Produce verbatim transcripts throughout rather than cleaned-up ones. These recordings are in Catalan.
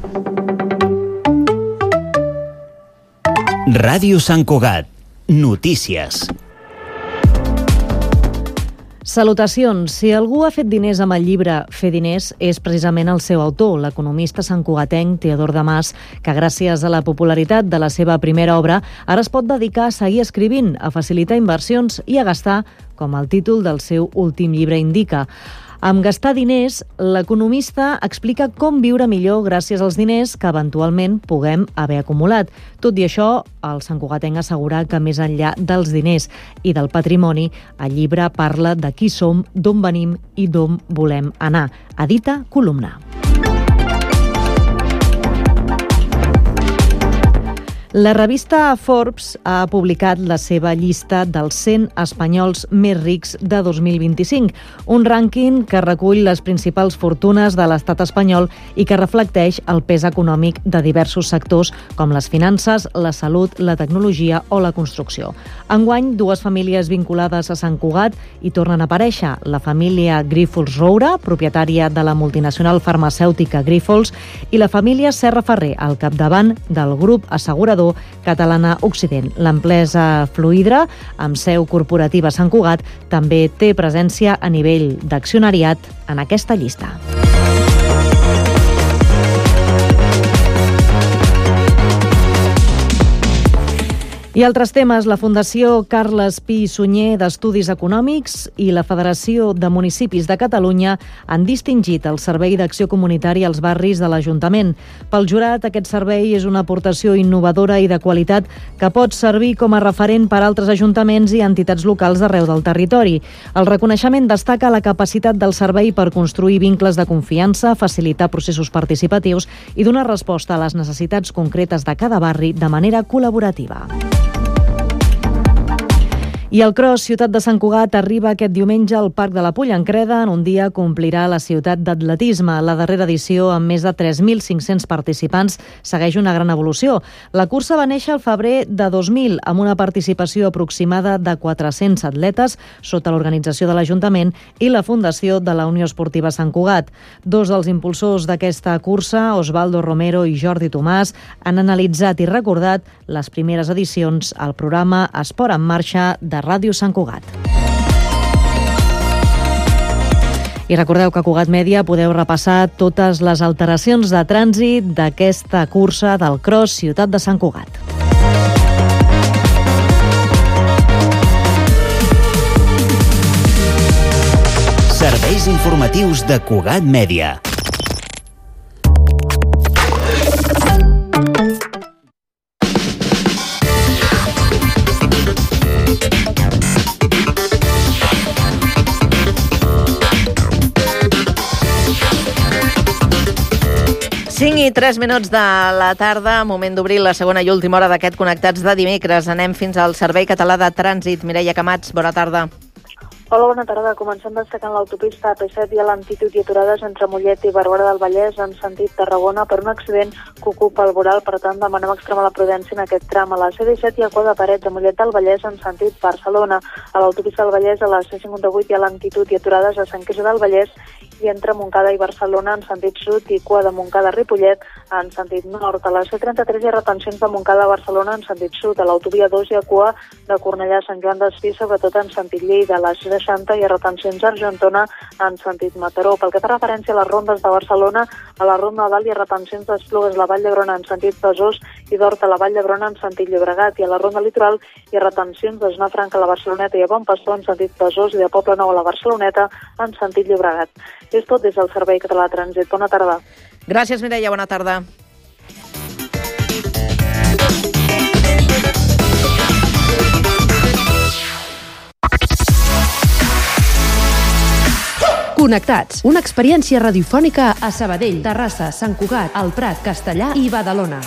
Ràdio Sant Cugat. Notícies. Salutacions. Si algú ha fet diners amb el llibre Fer diners, és precisament el seu autor, l'economista santcugatenc Teodor Damas, que gràcies a la popularitat de la seva primera obra ara es pot dedicar a seguir escrivint, a facilitar inversions i a gastar, com el títol del seu últim llibre indica. Amb gastar diners, l'economista explica com viure millor gràcies als diners que eventualment puguem haver acumulat. Tot i això, el santcugatenc assegura que més enllà dels diners i del patrimoni, el llibre parla de qui som, d'on venim i d'on volem anar. Edita Columna. La revista Forbes ha publicat la seva llista dels cent espanyols més rics de dos mil vint-i-cinc, un rànquing que recull les principals fortunes de l'estat espanyol i que reflecteix el pes econòmic de diversos sectors com les finances, la salut, la tecnologia o la construcció. Enguany, dues famílies vinculades a Sant Cugat hi tornen a aparèixer. La família Grífols Roura, propietària de la multinacional farmacèutica Grífols, i la família Serra Ferrer, al capdavant del grup assegurador Catalana Occident. L'empresa Fluidra, amb seu corporativa a Sant Cugat, també té presència a nivell d'accionariat en aquesta llista. I altres temes, la Fundació Carles Pi i Sunyer d'Estudis Econòmics i la Federació de Municipis de Catalunya han distingit el Servei d'Acció Comunitària als barris de l'Ajuntament. Pel jurat, aquest servei és una aportació innovadora i de qualitat que pot servir com a referent per a altres ajuntaments i entitats locals d'arreu del territori. El reconeixement destaca la capacitat del servei per construir vincles de confiança, facilitar processos participatius i donar resposta a les necessitats concretes de cada barri de manera col·laborativa. I el Cross Ciutat de Sant Cugat arriba aquest diumenge al Parc de la Pollancreda. En un dia complirà la ciutat d'atletisme. La darrera edició, amb més de tres mil cinc-cents participants, segueix una gran evolució. La cursa va néixer al febrer de dos mil, amb una participació aproximada de quatre-cents atletes sota l'organització de l'Ajuntament i la Fundació de la Unió Esportiva Sant Cugat. Dos dels impulsors d'aquesta cursa, Osvaldo Romero i Jordi Tomàs, han analitzat i recordat les primeres edicions al programa Esport en Marxa de Ràdio Sant Cugat. I recordeu que a Cugat Mèdia podeu repassar totes les alteracions de trànsit d'aquesta cursa del Cross Ciutat de Sant Cugat. Serveis informatius de Cugat Mèdia. cinc i tres minuts de la tarda, moment d'obrir la segona i última hora d'aquest Connectats de dimecres. Anem fins al Servei Català de Trànsit. Mireia Camats, bona tarda. Hola, bona tarda. Comencem destacant l'autopista A P set i a l'altitud i aturades entre Mollet i Barberà del Vallès en sentit Tarragona per un accident que ocupa el voral. Per tant, demanem extremar la prudència en aquest tram. A la C disset hi ha cua de parets a Mollet del Vallès en sentit Barcelona. A l'autopista del Vallès, a la C cinquanta-vuit hi ha l'altitud i aturades a Sant Quirze del Vallès i entre Montcada i Barcelona en sentit sud i cua de Montcada a Ripollet en sentit nord. A la C trenta-tres hi ha retencions de Montcada a Barcelona en sentit sud. A l'autovia dos hi ha cua de Cornellà a Sant Joan d'Espí, sobretot en sentit Lleida. A la C seixanta hi ha retencions a Argentona en sentit Mataró. Pel que fa referència a les rondes de Barcelona, a la ronda de Dalt hi ha retencions d'Esplugues a la Vall d'Hebron en sentit Besòs i d'Horta a la Vall d'Hebron en sentit Llobregat. I a la ronda litoral hi ha retencions de Zona Franca a la Barceloneta i a Bon Pastor en sentit Besòs i de Poble Nou a la Barceloneta en sentit Llobregat. És tot des del Servei Català de Trànsit. Bona tarda. Gràcies, Mireia. Bona tarda. Connectats, una experiència radiofònica a Sabadell, Terrassa, Sant Cugat, El Prat, Castellar i Badalona.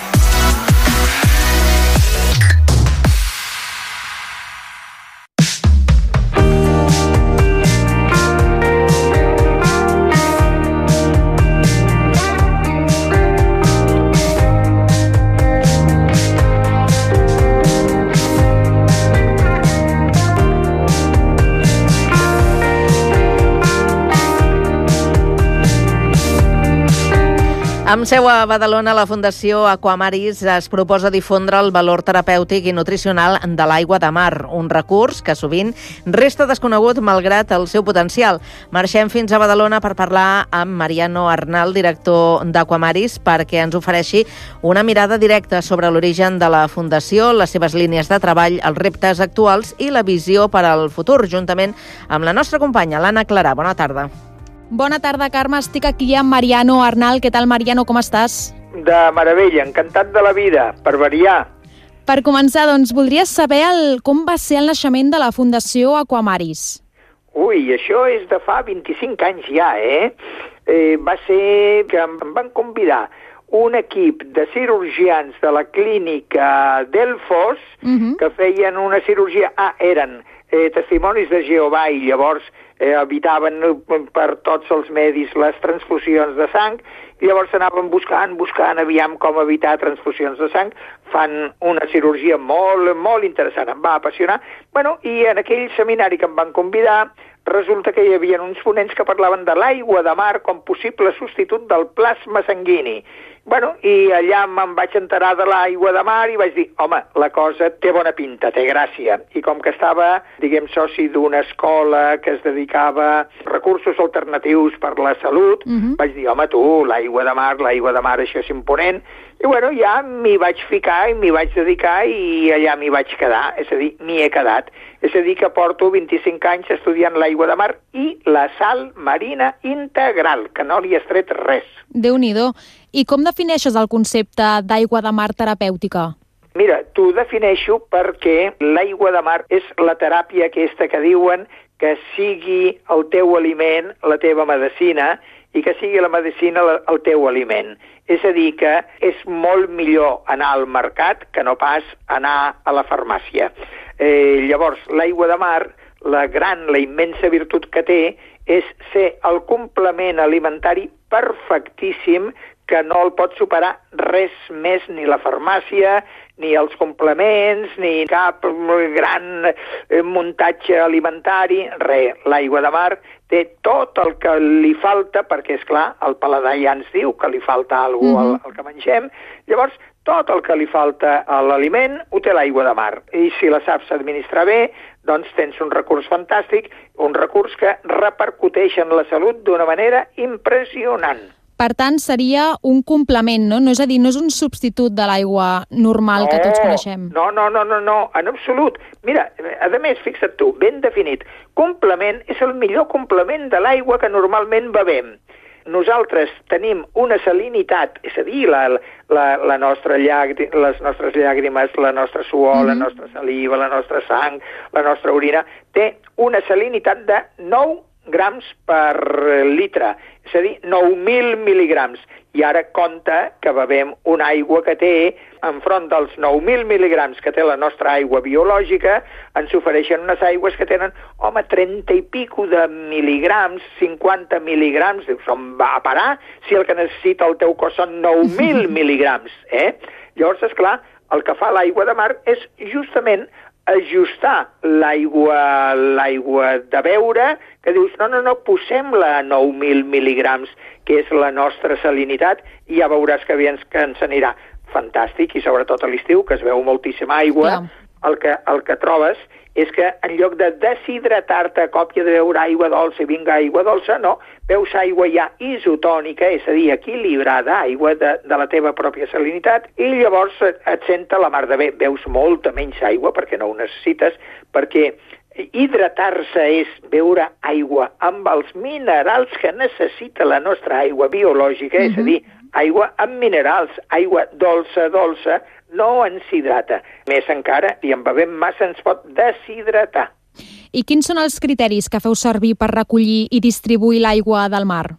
Amb seu a Badalona, la Fundació Aquamaris es proposa difondre el valor terapèutic i nutricional de l'aigua de mar, un recurs que sovint resta desconegut malgrat el seu potencial. Marxem fins a Badalona per parlar amb Mariano Arnal, director d'Aquamaris, perquè ens ofereixi una mirada directa sobre l'origen de la Fundació, les seves línies de treball, els reptes actuals i la visió per al futur, juntament amb la nostra companya, l'Anna Clarà. Bona tarda. Bona tarda, Carme. Estic aquí amb Mariano Arnal. Què tal, Mariano? Com estàs? De meravella, encantat de la vida, per variar. Per començar, doncs, voldries saber el, com va ser el naixement de la Fundació Aquamaris. Ui, això és de fa vint-i-cinc anys ja, eh? eh va ser que em van convidar un equip de cirurgians de la clínica Delfos uh-huh. que feien una cirurgia... Ah, eren eh, testimonis de Jehovà i llavors eh, evitaven per tots els medis les transfusions de sang i llavors anaven buscant, buscant aviam com evitar transfusions de sang. Fan una cirurgia molt, molt interessant, em va apassionar. Bueno, i en aquell seminari que em van convidar resulta que hi havia uns ponents que parlaven de l'aigua de mar com possible substitut del plasma sanguini. Bueno, i allà me'n vaig enterar de l'aigua de mar i vaig dir, home, la cosa té bona pinta, té gràcia. I com que estava, diguem, soci d'una escola que es dedicava a recursos alternatius per la salut, uh-huh. vaig dir, home, tu, l'aigua de mar, l'aigua de mar, això és imponent. I bueno, ja m'hi vaig ficar i m'hi vaig dedicar i allà m'hi vaig quedar, és a dir, m'hi he quedat. És a dir, que porto vint-i-cinc anys estudiant l'aigua de mar i la sal marina integral, que no li has tret res. Déu-n'hi-do. I com defineixes el concepte d'aigua de mar terapèutica? Mira, t'ho defineixo perquè l'aigua de mar és la teràpia aquesta que diuen que sigui el teu aliment, la teva medicina, i que sigui la medicina el teu aliment. És a dir, que és molt millor anar al mercat que no pas anar a la farmàcia. Eh, llavors, l'aigua de mar, la gran, la immensa virtut que té, és ser el complement alimentari perfectíssim que no el pot superar res més, ni la farmàcia, ni els complements, ni cap gran muntatge alimentari, res. L'aigua de mar té tot el que li falta, perquè, és clar, el paladar ja ens diu que li falta alguna cosa mm-hmm. al, al que mengem, llavors tot el que li falta a l'aliment ho té l'aigua de mar. I si la saps administrar bé, doncs tens un recurs fantàstic, un recurs que repercuteix en la salut d'una manera impressionant. Per tant, seria un complement, no? No és a dir, no és un substitut de l'aigua normal no, que tots coneixem. No, no, no, no, no, en absolut. Mira, a més, fixa't tu, ben definit, complement és el millor complement de l'aigua que normalment bevem. Nosaltres tenim una salinitat, és a dir, la, la, la nostra llàgri, les nostres llàgrimes, la nostra suor, mm-hmm. la nostra saliva, la nostra sang, la nostra orina, té una salinitat de nou grams per litre, és a dir, nou mil mil·ligrams. I ara compta que bevem una aigua que té, enfront dels nou mil mil·ligrams que té la nostra aigua biològica, ens ofereixen unes aigües que tenen, home, trenta i pico de mil·ligrams, cinquanta mil·ligrams, dius, on va a parar si el que necessita el teu cos són nou mil mil·ligrams, eh? Llavors, esclar, el que fa l'aigua de mar és justament ajustar l'aigua l'aigua de beure, que dius, no, no, no, posem-la a nou mil mil·ligrams, que és la nostra salinitat, i ja veuràs que bé ens, que ens anirà fantàstic, i sobretot a l'estiu, que es veu moltíssima aigua, el que, el que trobes és que en lloc de deshidratar-te a còpia de beure aigua dolça i vinga aigua dolça, no, veus aigua ja isotònica, és a dir, equilibrada, aigua de, de la teva pròpia salinitat, i llavors et, et senta la mar de bé. Veus molta menys aigua perquè no ho necessites, perquè hidratar-se és beure aigua amb els minerals que necessita la nostra aigua biològica, mm-hmm. és a dir, aigua amb minerals, aigua dolça, dolça, no ens hidrata. Més encara, i en bevem massa ens pot deshidratar. I quins són els criteris que feu servir per recollir i distribuir l'aigua del mar?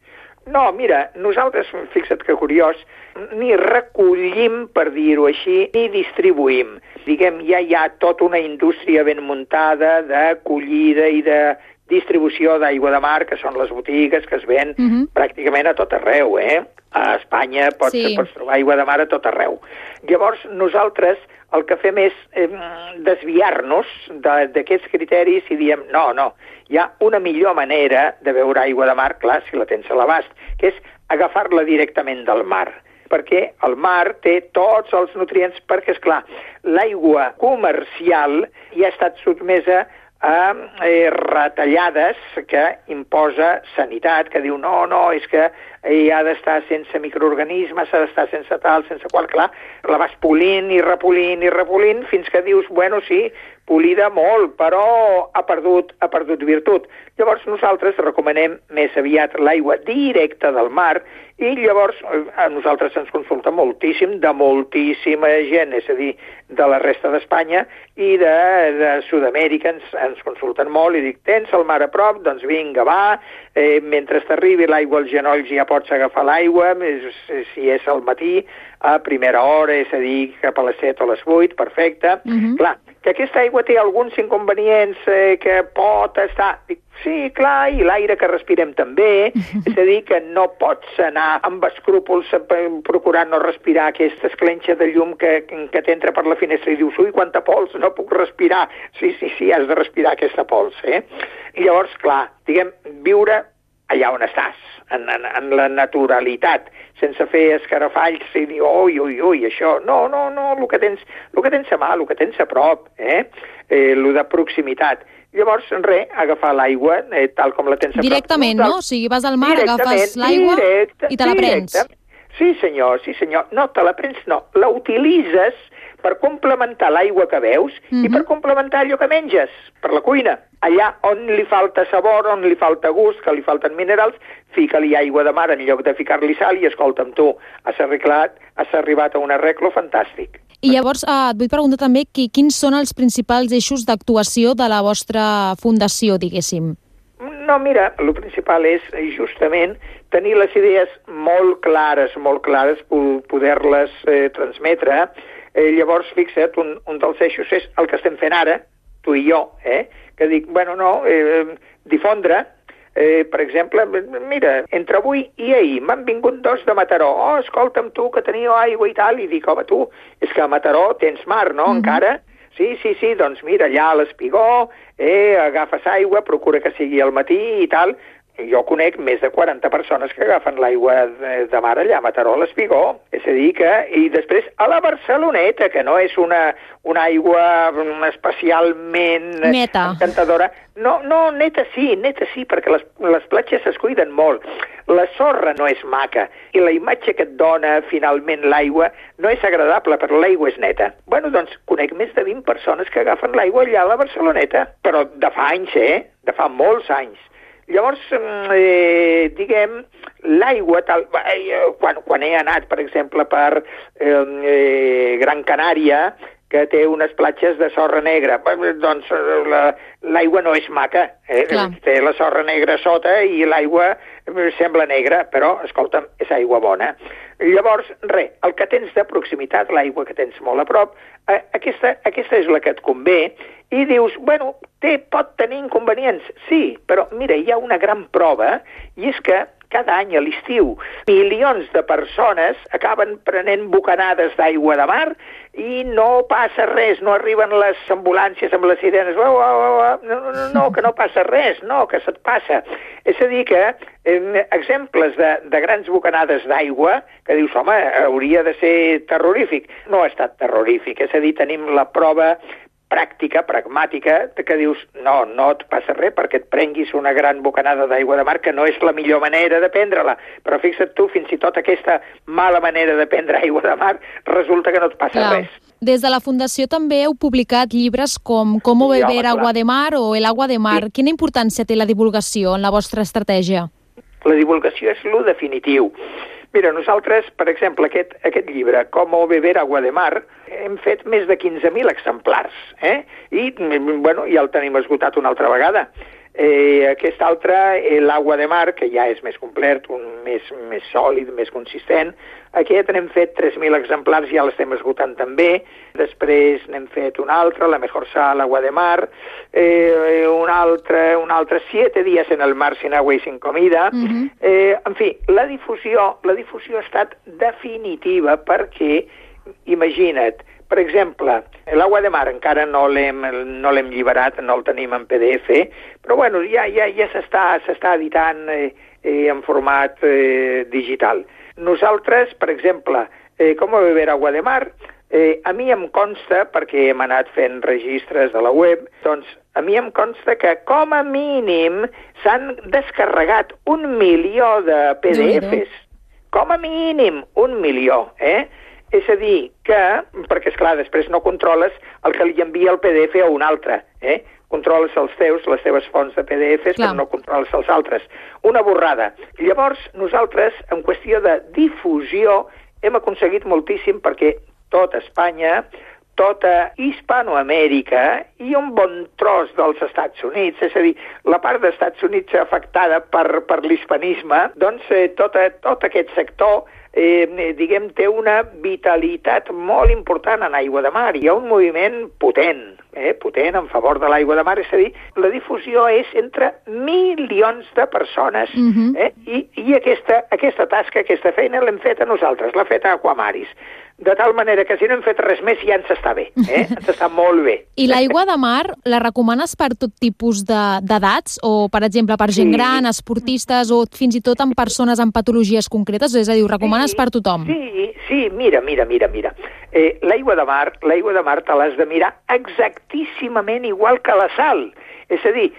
No, mira, nosaltres, fixa't que curiós, ni recollim, per dir-ho així, ni distribuïm. Diguem, ja hi ha tota una indústria ben muntada de collida i de distribució d'aigua de mar, que són les botigues que es ven uh-huh. pràcticament a tot arreu, eh? A Espanya pots, sí. pots trobar aigua de mar a tot arreu. Llavors, nosaltres el que fem és eh, desviar-nos d'aquests criteris i diem, no, no, hi ha una millor manera de beure aigua de mar, clar, si la tens a l'abast, que és agafar-la directament del mar, perquè el mar té tots els nutrients, perquè, esclar, l'aigua comercial ja ha estat sotmesa a eh, retallades que imposa sanitat, que diu no, no, és que eh, ha d'estar sense microorganismes, ha d'estar sense tal, sense qual, clar, la vas polint i repolint i repolint fins que dius, bueno, sí, polida molt, però ha perdut, ha perdut virtut. Llavors nosaltres recomanem més aviat l'aigua directa del mar i llavors a nosaltres ens consulta moltíssim, de moltíssima gent, és a dir, de la resta d'Espanya i de, de Sud-amèrica ens, ens consulten molt i dic, tens el mar a prop? Doncs vinga, va, eh, mentre t'arribi l'aigua als genolls ja pots agafar l'aigua, si és al matí, a primera hora, és a dir, cap a les set o les vuit, perfecte. Uh-huh. Clar, que aquesta aigua té alguns inconvenients eh, que pot estar... Dic, sí, clar, i l'aire que respirem també, és a dir, que no pots anar amb escrúpols procurant no respirar aquesta esclenxa de llum que, que t'entra per la finestra i dius, ui, quanta pols, no puc respirar. Sí, sí, sí, has de respirar aquesta pols, eh? I llavors, clar, diguem, viure allà on estàs, en, en, en la naturalitat, sense fer escarafalls i dir, ui, ui, ui, això. No, no, no, el que tens, el que tens a mà, el que tens a prop, eh? eh el de proximitat. Llavors, res, agafar l'aigua, eh, tal com la tens a prop. Directament, no? O sigui, vas al mar, agafes l'aigua i te la prens. Sí, senyor, sí, senyor. No, te la prens, no. La utilitzes per complementar l'aigua que beus uh-huh. i per complementar allò que menges, per la cuina. Allà on li falta sabor, on li falta gust, que li falten minerals, fica-li aigua de mar en lloc de ficar-li sal i escolta'm tu, has arreglat, has arribat a un arreglo fantàstic. I llavors eh, et vull preguntar també qui, quins són els principals eixos d'actuació de la vostra fundació, diguéssim. No, mira, el principal és justament tenir les idees molt clares, molt clares, poder-les eh, transmetre. Eh, llavors, fixa't, un, un dels eixos és el que estem fent ara, tu i jo, eh? que dic, bueno, no, eh, difondre, eh, per exemple, mira, entre avui i ahir m'han vingut dos de Mataró, oh, escolta'm tu, que teníeu aigua i tal, i dic, home, tu, és que a Mataró tens mar, no, mm-hmm. encara? Sí, sí, sí, doncs mira, allà a l'Espigó, eh, agafes aigua, procura que sigui al matí i tal. Jo conec més de quaranta persones que agafen l'aigua de, de mar allà a Mataró, a l'Espigó. És a dir que... I després a la Barceloneta, que no és una, una aigua especialment neta. Encantadora. No, no, neta sí, neta sí, perquè les, les platges es cuiden molt. La sorra no és maca i la imatge que et dona finalment l'aigua no és agradable, però l'aigua és neta. Bueno, doncs conec més de vint persones que agafen l'aigua allà a la Barceloneta, però de fa anys, eh? De fa molts anys. Llavors, eh, diguem, l'aigua, tal, eh, quan, quan he anat, per exemple, per eh, Gran Canària, que té unes platges de sorra negra, doncs l'aigua la, no és maca, eh? Té la sorra negra sota i l'aigua sembla negra, però, escolta'm, és aigua bona. Llavors, res, el que tens de proximitat, l'aigua que tens molt a prop, eh, aquesta, aquesta és la que et convé, i dius, bueno, té, pot tenir inconvenients, sí, però mira, hi ha una gran prova, i és que cada any a l'estiu milions de persones acaben prenent bocanades d'aigua de mar i no passa res, no arriben les ambulàncies amb les sirenes, oh, oh, oh, no, no, no, que no passa res, no, que se't passa. És a dir que eh, exemples de, de grans bocanades d'aigua que dius, home, hauria de ser terrorífic. No ha estat terrorífic, és a dir, tenim la prova pràctica, pragmàtica, que dius, no, no et passa res perquè et prenguis una gran bocanada d'aigua de mar, que no és la millor manera de prendre-la. Però fixa't tu, fins i tot aquesta mala manera de prendre aigua de mar, resulta que no et passa clar. Res. Des de la Fundació també heu publicat llibres com Cómo beber agua de mar o El agua de mar. Sí. Quina importància té la divulgació en la vostra estratègia? La divulgació és lo definitiu. Mira, nosaltres, per exemple, aquest, aquest llibre, Cómo beber agua de mar, hem fet més de quinze mil exemplars, eh? I, bueno, ja el tenim esgotat una altra vegada. Eh, aquest altre, l'agua de mar, que ja és més complet, un més, més sòlid, més consistent. Aquest n'hem fet tres mil exemplars, ja l'estem esgotant també. Després n'hem fet un altre, la mejor sal, agua de mar. Eh, un altre, un altre, siete días en el mar sin agua y sin comida. Uh-huh. eh, en fi, la difusió, la difusió ha estat definitiva perquè, imagina't, per exemple, l'agua de mar encara no l'hem no l'hem lliberat, no el tenim en P D F, però bueno, ja, ja, ja s'està s'està editant eh, eh, en format eh, digital. Nosaltres, per exemple, eh, com beber agua de mar, eh, a mi em consta, perquè hem anat fent registres de la web, doncs a mi em consta que com a mínim s'han descarregat un milió de P D Efes. Com a mínim un milió, eh? És a dir, que, perquè esclar, després no controles el que li envia el P D F a un altre, eh? Controles els teus, les teves fonts de P D Efes, clar, però no controles els altres. Una borrada. Llavors, nosaltres, en qüestió de difusió, hem aconseguit moltíssim perquè tota Espanya, tota Hispanoamèrica i un bon tros dels Estats Units, és a dir, la part dels Estats Units afectada per, per l'hispanisme, doncs eh, tot, tot aquest sector Eh, diguem, té una vitalitat molt important en aigua de mar. Hi ha un moviment potent, eh, potent en favor de l'aigua de mar, és a dir, la difusió és entre milions de persones. Uh-huh. eh? I, i aquesta, aquesta tasca, aquesta feina l'hem fet a nosaltres, l'ha fet a Aquamaris. De tal manera que si no hem fet res més ja ens està bé, eh? Ens està molt bé. I l'aigua de mar la recomanes per tot tipus d'edats? O, per exemple, per gent sí. gran, esportistes o fins i tot en persones amb patologies concretes? És a dir, ho recomanes sí, per tothom? Sí, sí, mira, mira, mira, mira. Eh, l'aigua de mar, l'aigua de mar te l'has de mirar exactíssimament igual que la sal. És a dir,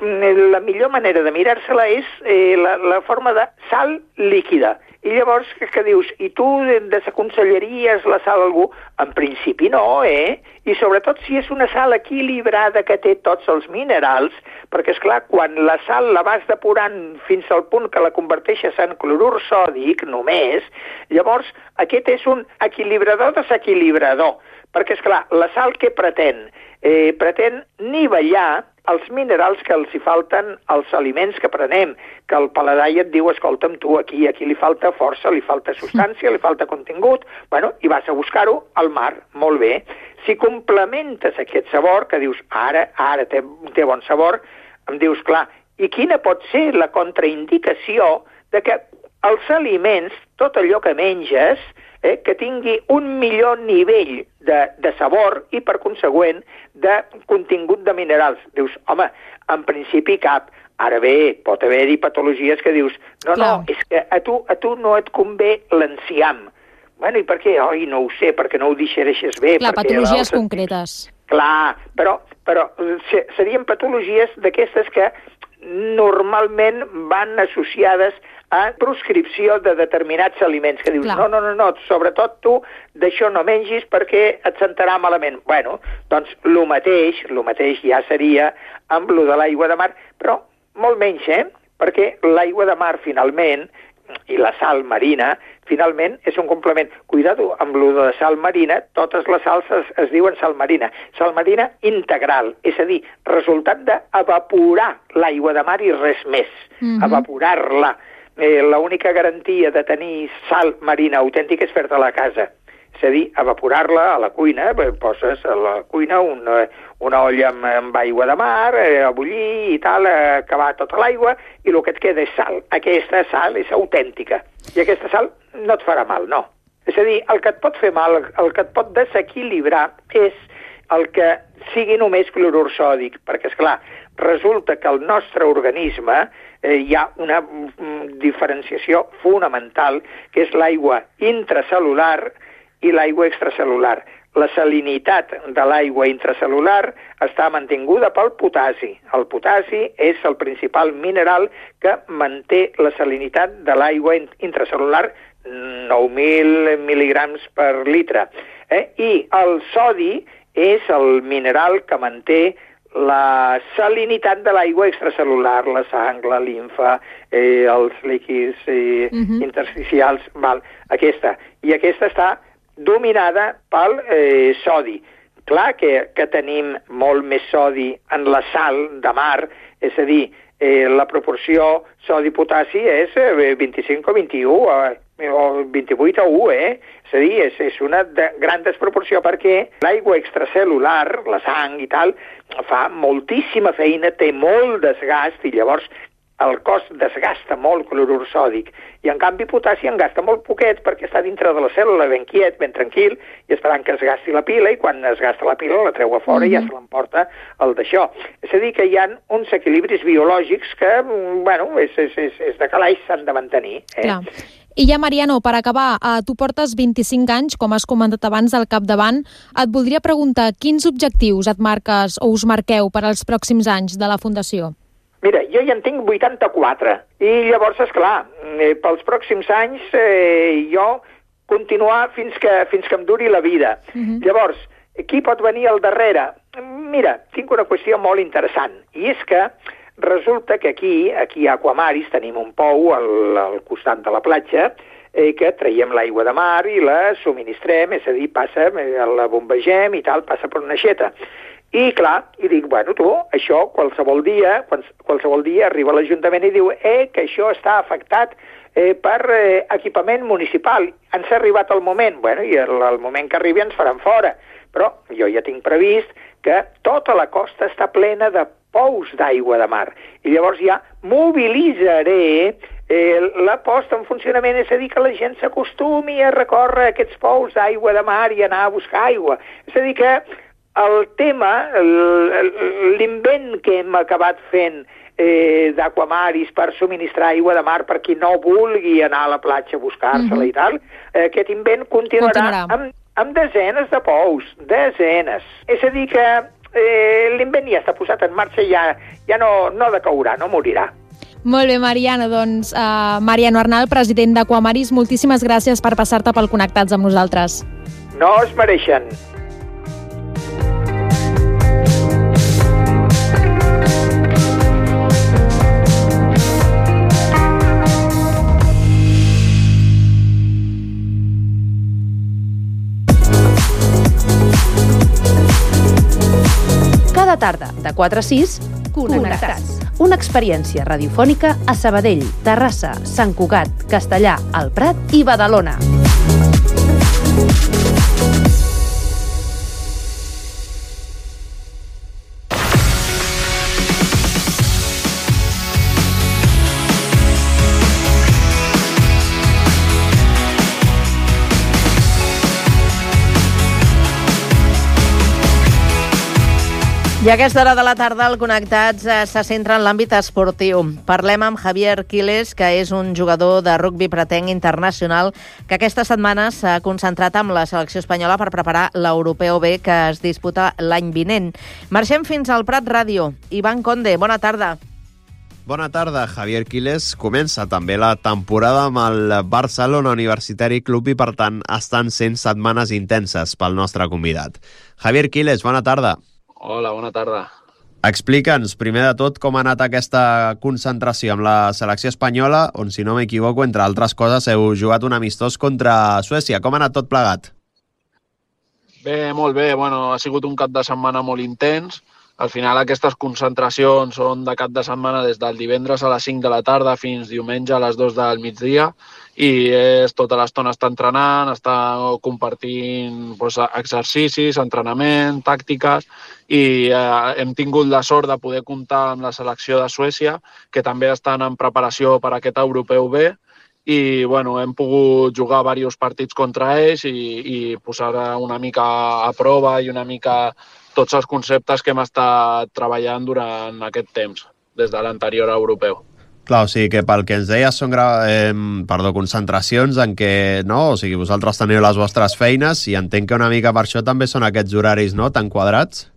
la millor manera de mirar-se-la és eh, la, la forma de sal líquida. I llavors, que, que dius, i tu desaconsellaries la sal a algú? En principi no, eh? I sobretot si és una sal equilibrada que té tots els minerals, perquè, esclar, quan la sal la vas depurant fins al punt que la converteixes en clorur sòdic, només, llavors aquest és un equilibrador-desequilibrador, perquè, esclar, la sal què pretén? Eh, pretén nivellar els minerals que els hi falten als aliments que prenem, que el paladar ja et diu, escolta'm, tu aquí, aquí li falta força, li falta substància, li falta contingut, bueno, i vas a buscar-ho al mar, molt bé. Si complementes aquest sabor, que dius, ara, ara té, té bon sabor, em dius, clar, i quina pot ser la contraindicació de que els aliments, tot allò que menges, eh, que tingui un millor nivell de, de sabor i, per consegüent, de contingut de minerals. Dius, home, en principi cap. Ara bé, pot haver-hi patologies que dius, no, Clar. no, és que a tu, a tu no et convé l'enciam. Bueno, i per què? Oi, no ho sé, perquè no ho digereixes bé. Clar, patologies concretes. Clar, però, però serien patologies d'aquestes que normalment van associades a proscripció de determinats aliments, que dius, Clar. no, no, no, no, sobretot tu d'això no mengis perquè et sentarà malament. Bueno, doncs el mateix, el mateix ja seria amb lo de l'aigua de mar, però molt menys, eh? Perquè l'aigua de mar, finalment, i la sal marina, finalment és un complement. Cuidado, amb lo de sal marina, totes les sals es, es diuen sal marina. Sal marina integral, és a dir, resultat d'evaporar l'aigua de mar i res més. Mm-hmm. Evaporar-la. Eh, l'única garantia de tenir sal marina autèntica és fer-te a la casa. És a dir, evaporar-la a la cuina, poses a la cuina una, una olla amb, amb aigua de mar, eh, a bullir i tal, a acabar tota l'aigua, i el que et queda és sal. Aquesta sal és autèntica. I aquesta sal no et farà mal, no. És a dir, el que et pot fer mal, el que et pot desequilibrar és el que sigui només clorur sòdic, perquè, esclar, resulta que el nostre organisme eh, hi ha una mm, diferenciació fonamental, que és l'aigua intracel·lular i l'aigua extracel·lular. La salinitat de l'aigua intracel·lular està mantinguda pel potassi. El potassi és el principal mineral que manté la salinitat de l'aigua intracel·lular, nou mil mil·ligrams per litre. Eh? I el sodi és el mineral que manté la salinitat de l'aigua extracel·lular, la sang, la limfa, eh, els líquids eh, uh-huh. intersticials, val, aquesta. I aquesta està dominada pel eh, sodi. Clar que, que tenim molt més sodi en la sal de mar, és a dir, eh, la proporció sodi-potassi és eh, vint-i-cinc o vint-i-u, eh, o vint-i-vuit a u, eh? És a dir, és, és una de, gran desproporció perquè l'aigua extracel·lular, la sang i tal, fa moltíssima feina, té molt desgast i llavors el cos desgasta molt clorur sòdic i en canvi potassi en gasta molt poquet perquè està dintre de la cèl·lula ben quiet, ben tranquil i esperant que es gasti la pila i quan es gasta la pila la treu a fora mm-hmm. i ja se l'emporta el d'això. És a dir que hi ha uns equilibris biològics que, bueno, és, és, és, és de calaix s'han de mantenir. Eh? Clar. I ja, Mariano, per acabar, eh, tu portes vint-i-cinc anys, com has comentat abans, al capdavant. Et voldria preguntar quins objectius et marques o us marqueu per als pròxims anys de la Fundació? Mira, jo ja en tinc vuitanta-quatre i llavors, esclar, eh, pels pròxims anys eh, jo continuar fins que, fins que em duri la vida. Uh-huh. Llavors, qui pot venir al darrere? Mira, tinc una qüestió molt interessant i és que resulta que aquí, aquí a Aquamaris, tenim un pou al, al costat de la platja eh, que traiem l'aigua de mar i la subministrem, és a dir, passa, la bombegem i tal, passa per una aixeta. I clar, i dic, bueno, tu, això qualsevol dia, qualsevol dia arriba l'Ajuntament i diu eh, que això està afectat eh, per eh, equipament municipal. Ens ha arribat el moment, bueno, i el, el moment que arribi ens faran fora. Però jo ja tinc previst que tota la costa està plena de pous d'aigua de mar. I llavors ja mobilitzaré eh, la posta en funcionament, és a dir, que la gent s'acostumi a recórrer aquests pous d'aigua de mar i anar a buscar aigua. És a dir que el tema, l'invent que hem acabat fent eh, d'Aquamaris per subministrar aigua de mar per qui no vulgui anar a la platja a buscar-se-la mm-hmm. i tal, eh, aquest invent continuarà, continuarà. Amb, amb desenes de pous, desenes. És a dir que eh, l'invent ja està posat en marxa i ja, ja no, no decaurà, no morirà. Molt bé, Mariano. Doncs uh, Mariano Arnal, president d'Aquamaris, moltíssimes gràcies per passar-te pel Connectats amb nosaltres. No es mereixen. Cada tarda, de quatre a sis, Connectats. Una experiència radiofònica a Sabadell, Terrassa, Sant Cugat, Castellar, El Prat i Badalona. I a aquesta hora de la tarda el Connectats eh, se centra en l'àmbit esportiu. Parlem amb Javier Quiles, que és un jugador de rugbi pretenc internacional que aquesta setmana s'ha concentrat amb la selecció espanyola per preparar l'Europeu B que es disputa l'any vinent. Marxem fins al Prat Ràdio. Ivan Conde, bona tarda. Bona tarda, Javier Quiles. Comença també la temporada amb el Barcelona Universitari Club i, per tant, estan sent setmanes intenses pel nostre convidat. Javier Quiles, bona tarda. Hola, bona tarda. Explica'ns, primer de tot, com ha anat aquesta concentració amb la selecció espanyola, on, si no m'equivoco, entre altres coses, heu jugat un amistós contra Suècia. Com ha anat tot plegat? Bé, molt bé. Bueno, ha sigut un cap de setmana molt intens. Al final, aquestes concentracions són de cap de setmana des del divendres a les cinc de la tarda fins diumenge a les dues del migdia i és tota l'estona està entrenant, està compartint doncs, exercicis, entrenament, tàctiques i eh, hem tingut la sort de poder comptar amb la selecció de Suècia, que també estan en preparació per a aquest Europeu B i bueno, hem pogut jugar diversos partits contra ells i, i posar una mica a prova i una mica tots els conceptes que hem estat treballant durant aquest temps, des de l'anterior europeu. Clar, o sigui que pel que ens deies són eh, perdó, concentracions en què no, o sigui, vosaltres teniu les vostres feines i entenc que una mica per això també són aquests horaris no, tan quadrats?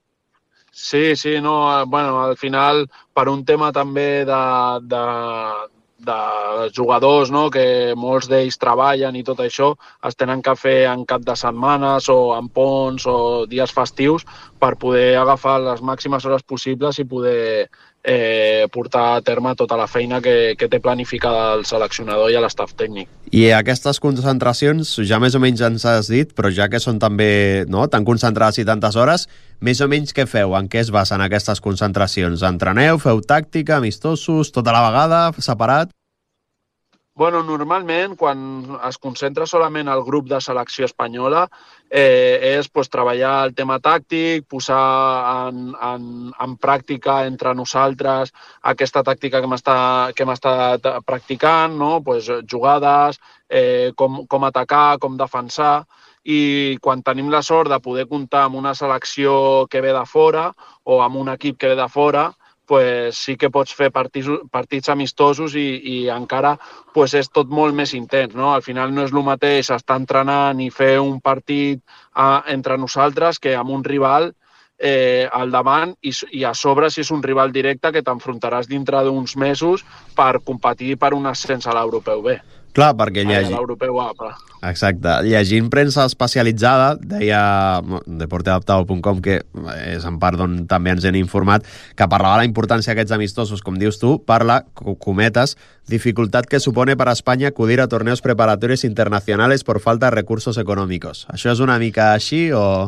Sí, sí, no, bueno, al final per un tema també de, de, de jugadors, no, que molts d'ells treballen i tot això, es tenen que fer en cap de setmanes o en ponts o dies festius per poder agafar les màximes hores possibles i poder eh, portar a terme tota la feina que, que té planificada el seleccionador i l'estaf tècnic. I aquestes concentracions, ja més o menys ens has dit, però ja que són també no, tan concentrades i tantes hores, més o menys què feu? En què es basen aquestes concentracions? Entreneu, feu tàctica, amistosos, tota la vegada, separat? Bueno, normalment, quan es concentra solament el grup de selecció espanyola, eh, és pues, treballar el tema tàctic, posar en, en, en pràctica entre nosaltres aquesta tàctica que hem estat, que hem estat practicant, no? Pues, jugades, eh, com, com atacar, com defensar, i quan tenim la sort de poder comptar amb una selecció que ve de fora o amb un equip que ve de fora, pues sí que pots fer partits, partits amistosos i, i encara pues és tot molt més intens, no? Al final no és el mateix estar entrenant i fer un partit a, entre nosaltres que amb un rival eh, al davant i, i a sobre si és un rival directe que t'enfrontaràs dintre d'uns mesos per competir per un ascens a l'Europeu B. Clar, perquè llegir... l'Europeu A, però... Exacte. Llegint premsa especialitzada, deia deporte adaptado punt com, que és en part d'on també ens hem informat, que parlava de la importància d'aquests amistosos, com dius tu, parla, cometes, dificultat que supone para España acudir a torneos preparatorios internacionales por falta de recursos económicos. Això és una mica així o...?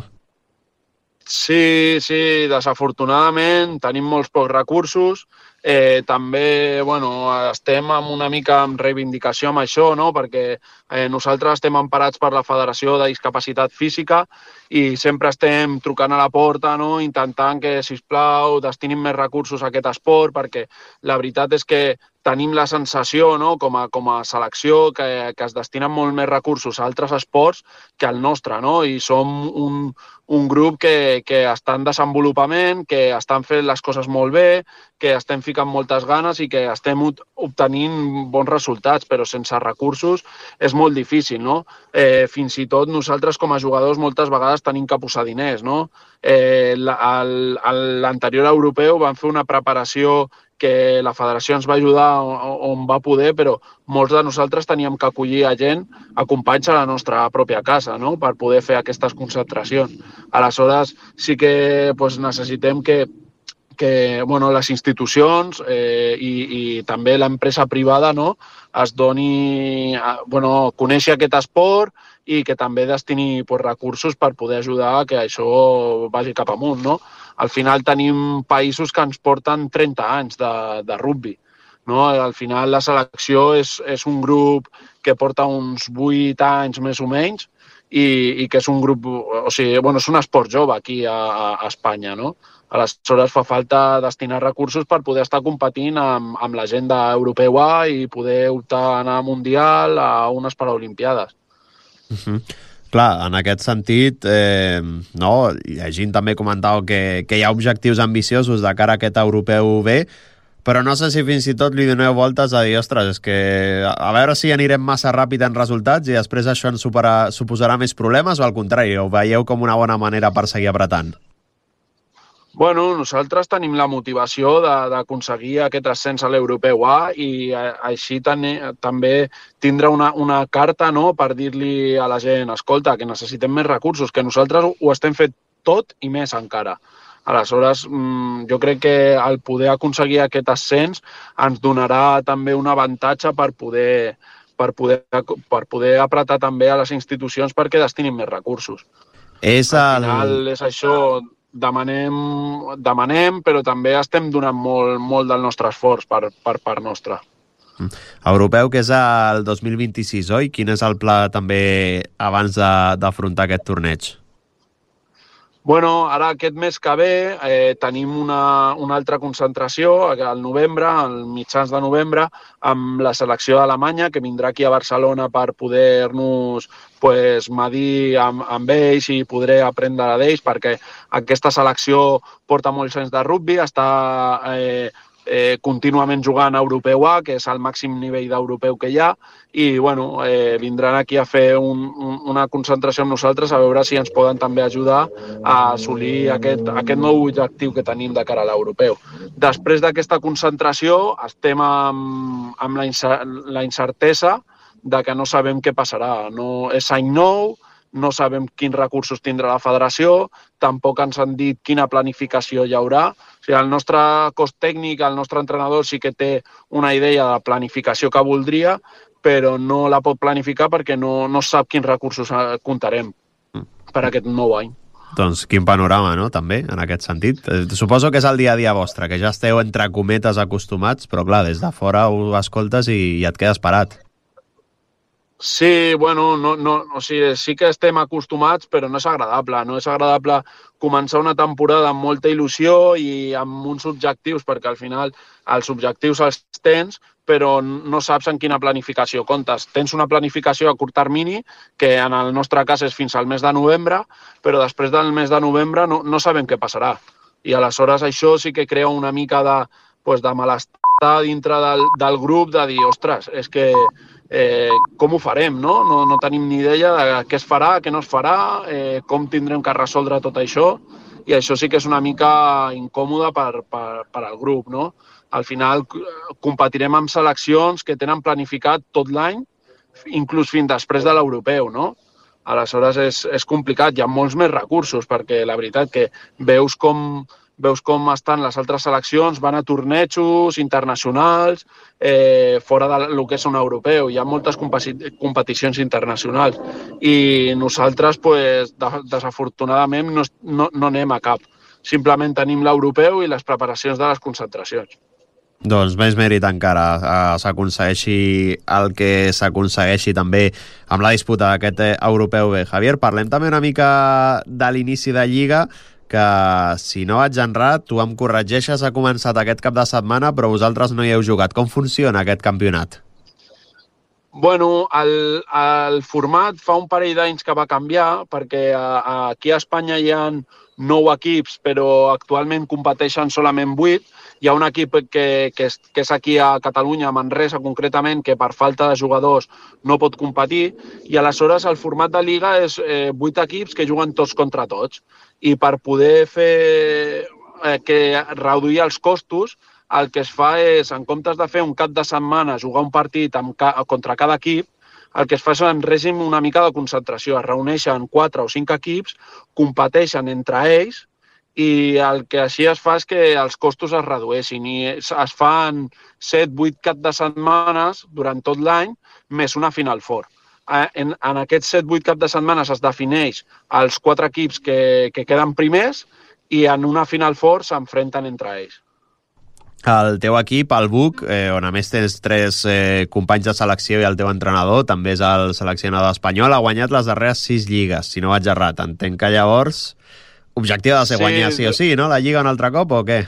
Sí, sí, desafortunadament tenim molts pocs recursos. Eh, també bueno, estem amb una mica en reivindicació amb això, no? Perquè eh, nosaltres estem emparats per la Federació de Discapacitat Física i sempre estem trucant a la porta, no? Intentant que, sisplau, destinin més recursos a aquest esport, perquè la veritat és que tenim la sensació, no? com, a, com a selecció que, que es destinen molt més recursos a altres esports que al nostre, no? I som un, un grup que, que està en desenvolupament, que estan fent les coses molt bé, que estem ficant moltes ganes i que estem obtenint bons resultats, però sense recursos és molt difícil, no? Eh, fins i tot nosaltres com a jugadors moltes vegades tenim que posar diners, no? Eh, l'anterior europeu vam fer una preparació que la federació ens va ajudar on va poder, però molts de nosaltres teníem que acollir a gent, a companys a la nostra pròpia casa, no? Per poder fer aquestes concentracions. Aleshores, sí que pues, necessitem que que bueno, les institucions eh, i, i també l'empresa privada, no, es doni a bueno, conèixer aquest esport i que també destini pues, recursos per poder ajudar a que això vagi cap amunt, no? Al final tenim països que ens porten trenta anys de, de rugby, no? Al final la selecció és, és un grup que porta uns vuit anys més o menys i, i que és un grup, o sigui, bueno, és un esport jove aquí a, a Espanya, no? Aleshores fa falta destinar recursos per poder estar competint amb, amb la gent d'Europeu A i poder optar a anar a Mundial, a unes Paralimpiades. Uh-huh. Clar, en aquest sentit, eh, no, llegint també comentàveu que, que hi ha objectius ambiciosos de cara a aquest Europeu B, però no sé si fins i tot li doneu voltes a dir, ostres, és que a veure si anirem massa ràpid en resultats i després això ens supera, suposarà més problemes o al contrari, ho veieu com una bona manera per seguir apretant? Bueno, nosaltres tenim la motivació d'aconseguir aquest ascens a l'Europeu A i així ten, també tindre una, una carta, no?, per dir-li a la gent, escolta, que necessitem més recursos, que nosaltres ho estem fet tot i més encara. Aleshores, jo crec que el poder aconseguir aquest ascens ens donarà també un avantatge per poder, per poder, per poder apretar també a les institucions perquè destinin més recursos. És el... Al final és això... Demanem, demanem, però també estem donant molt, molt del nostre esforç per, per part nostra. Europeu, que és el dos mil vint-i-sis, oi? Quin és el pla també abans d'afrontar aquest torneig? Bueno, ara aquest mes que ve eh, tenim una, una altra concentració al novembre, al mitjans de novembre, amb la selecció d'Alemanya, que vindrà aquí a Barcelona per poder-nos pues, medir amb, amb ells i poder aprendre d'ells, perquè aquesta selecció porta molts anys de rugby, està eh, eh, contínuament jugant a Europeu A, que és el màxim nivell d'europeu que hi ha, i bueno, eh, vindran aquí a fer un, un, una concentració amb nosaltres a veure si ens poden també ajudar a assolir aquest, aquest nou objectiu que tenim de cara a l'europeu. Després d'aquesta concentració estem amb, amb la, incer la incertesa de que no sabem què passarà. No, és any nou, no sabem quins recursos tindrà la federació, tampoc ens han dit quina planificació hi haurà. O sigui, el nostre cos tècnic, el nostre entrenador sí que té una idea de planificació que voldria, però no la pot planificar perquè no, no sap quins recursos comptarem per aquest nou any. Doncs quin panorama, no?, també, en aquest sentit. Suposo que és el dia a dia vostre, que ja esteu entre cometes acostumats, però clar, des de fora ho escoltes i, i et quedes parat. Sí, bueno, no, no, o sigui, sí que estem acostumats, però no és agradable. No és agradable començar una temporada amb molta il·lusió i amb uns objectius, perquè al final els objectius els tens, però no saps en quina planificació comptes. Tens una planificació a curt termini, que en el nostre cas és fins al mes de novembre, però després del mes de novembre no, no sabem què passarà. I aleshores això sí que crea una mica de, pues, de malestar dintre del, del grup, de dir, ostres, és que eh, com ho farem, no? no? No tenim ni idea de què es farà, què no es farà, eh, com tindrem que resoldre tot això, i això sí que és una mica incòmode per, per, per al grup, no? Al final competirem amb seleccions que tenen planificat tot l'any, inclús fins després de l'europeu, no? Aleshores és, és complicat, hi ha molts més recursos, perquè la veritat que veus com, veus com estan les altres seleccions, van a tornejos internacionals, eh, fora del que és un europeu, hi ha moltes competicions internacionals i nosaltres, pues, desafortunadament, no, no, no anem a cap. Simplement tenim l'europeu i les preparacions de les concentracions. Doncs més mèrit encara, eh, s'aconsegueixi el que s'aconsegueixi també amb la disputa d'aquest europeu B. Javier, parlem també una mica de l'inici de Lliga, que, si no vaig enrat, tu em corregeixes, ha començat aquest cap de setmana, però vosaltres no hi heu jugat. Com funciona aquest campionat? Bueno, el, el format fa un parell d'anys que va canviar, perquè a, a, aquí a Espanya hi ha nou equips, però actualment competeixen solament vuit. Hi ha un equip que, que, és, que és aquí a Catalunya, a Manresa concretament, que per falta de jugadors no pot competir, i aleshores el format de Lliga és eh, vuit equips que juguen tots contra tots. I per poder fer eh, que reduir els costos, el que es fa és, en comptes de fer un cap de setmana, jugar un partit amb ca contra cada equip, el que es fa és en règim una mica de concentració. Es reuneixen quatre o cinc equips, competeixen entre ells i el que així es fa és que els costos es redueixin i es fan set vuit cap de setmanes durant tot l'any més una Final Four. En, en aquests set vuit cap de setmanes es defineix els quatre equips que, que queden primers i en una Final Four s'enfrenten entre ells. El teu equip, el B U C, eh, on a més tens tres eh, companys de selecció i el teu entrenador, també és el seleccionador espanyol, ha guanyat les darreres sis lligues, si no vaig errat. Entenc que llavors objectiu de ser sí, guanyar sí o sí, no? La Lliga un altre cop o què?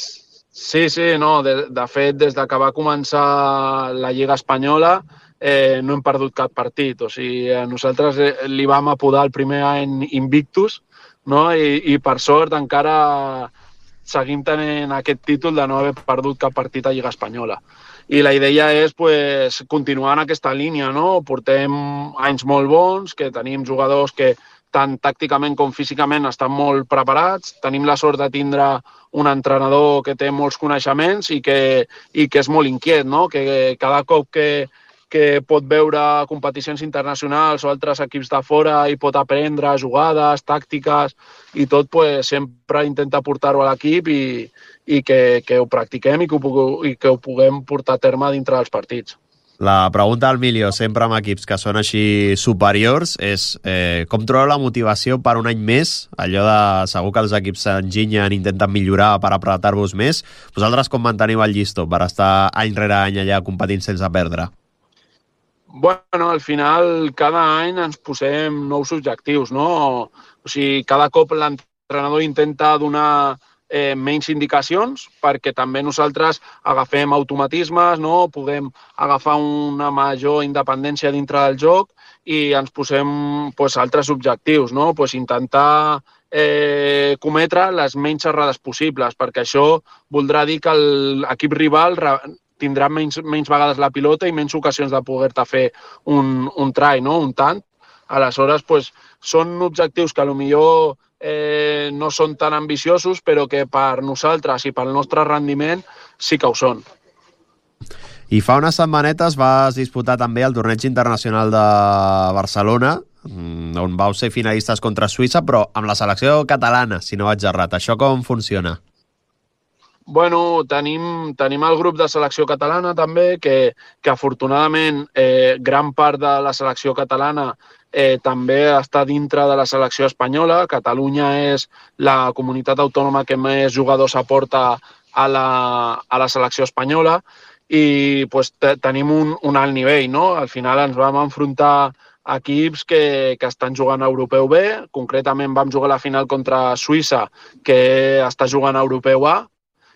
Sí, sí, no. De, de fet, des de que va començar la Lliga espanyola eh, no hem perdut cap partit. O sigui, nosaltres li vam apodar el primer any Invictus, no? I, i per sort encara seguim tenint aquest títol de no haver perdut cap partit a Lliga espanyola. I la idea és pues, continuar en aquesta línia, no? Portem anys molt bons, que tenim jugadors que tant tàcticament com físicament estan molt preparats. Tenim la sort de tindre un entrenador que té molts coneixements i que, i que és molt inquiet, no? Que cada cop que, que pot veure competicions internacionals o altres equips de fora i pot aprendre jugades, tàctiques i tot, pues, sempre intenta portar-ho a l'equip i, i que, que ho practiquem i que ho, i que ho puguem portar a terme dintre dels partits. La pregunta al milió, sempre amb equips que són així superiors, és eh, com trobeu la motivació per un any més? Allò de segur que els equips s'enginyen, intenten millorar per apretar-vos més. Vosaltres com manteniu el llistó per estar any rere any allà competint sense perdre? Bueno, al final cada any ens posem nous objectius, no? O sigui, cada cop l'entrenador intenta donar Eh, menys indicacions perquè també nosaltres agafem automatismes, no? Puguem agafar una major independència dintre del joc i ens posem pues, altres objectius, no? Pues, intentar eh, cometre les menys errades possibles, perquè això voldrà dir que l'equip rival tindrà menys, menys vegades la pilota i menys ocasions de poder-te fer un, un try, no? Un tant. Aleshores, pues, són objectius que potser Eh, no són tan ambiciosos, però que per nosaltres i pel nostre rendiment sí que ho són. I fa unes setmanetes vas disputar també el torneig internacional de Barcelona, on vau ser finalistes contra Suïssa, però amb la selecció catalana, si no vaig errat. Això com funciona? Bueno, tenim, tenim el grup de selecció catalana també, que, que afortunadament eh, gran part de la selecció catalana eh, també està dintre de la selecció espanyola. Catalunya és la comunitat autònoma que més jugadors aporta a la, a la selecció espanyola i pues, te, tenim un, un alt nivell, no? Al final ens vam enfrontar a equips que, que estan jugant a Europeu B, concretament vam jugar la final contra Suïssa, que està jugant a Europeu A,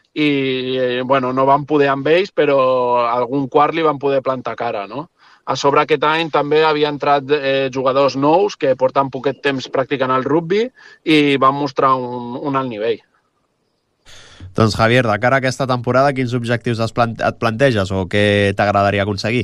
i bueno, no vam poder amb ells, però algun quart li vam poder plantar cara, no? A sobre aquest any també havia entrat eh, jugadors nous que porten poquet temps practicant el rugby i van mostrar un, un alt nivell. Doncs Javier, de cara a aquesta temporada, quins objectius es plante- et planteges o què t'agradaria aconseguir?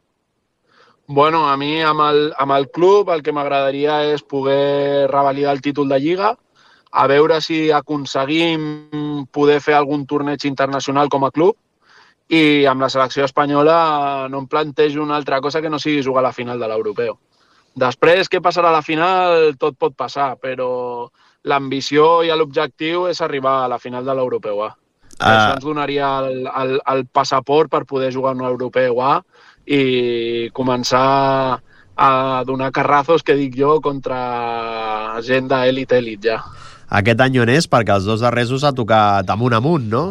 Bueno, a mi amb el, amb el club el que m'agradaria és poder revalidar el títol de Lliga, a veure si aconseguim poder fer algun torneig internacional com a club, i amb la selecció espanyola no em plantejo una altra cosa que no sigui jugar a la final de l'Europeu. Després, què passarà a la final? Tot pot passar, però l'ambició i l'objectiu és arribar a la final de l'Europeu A. Uh... Això ens donaria el, el, el passaport per poder jugar en l'Europeu A i començar a donar carrazos, que dic jo, contra gent d'elit-elit ja. Aquest any on és? Perquè els dos darrers us ha tocat amunt amunt, no?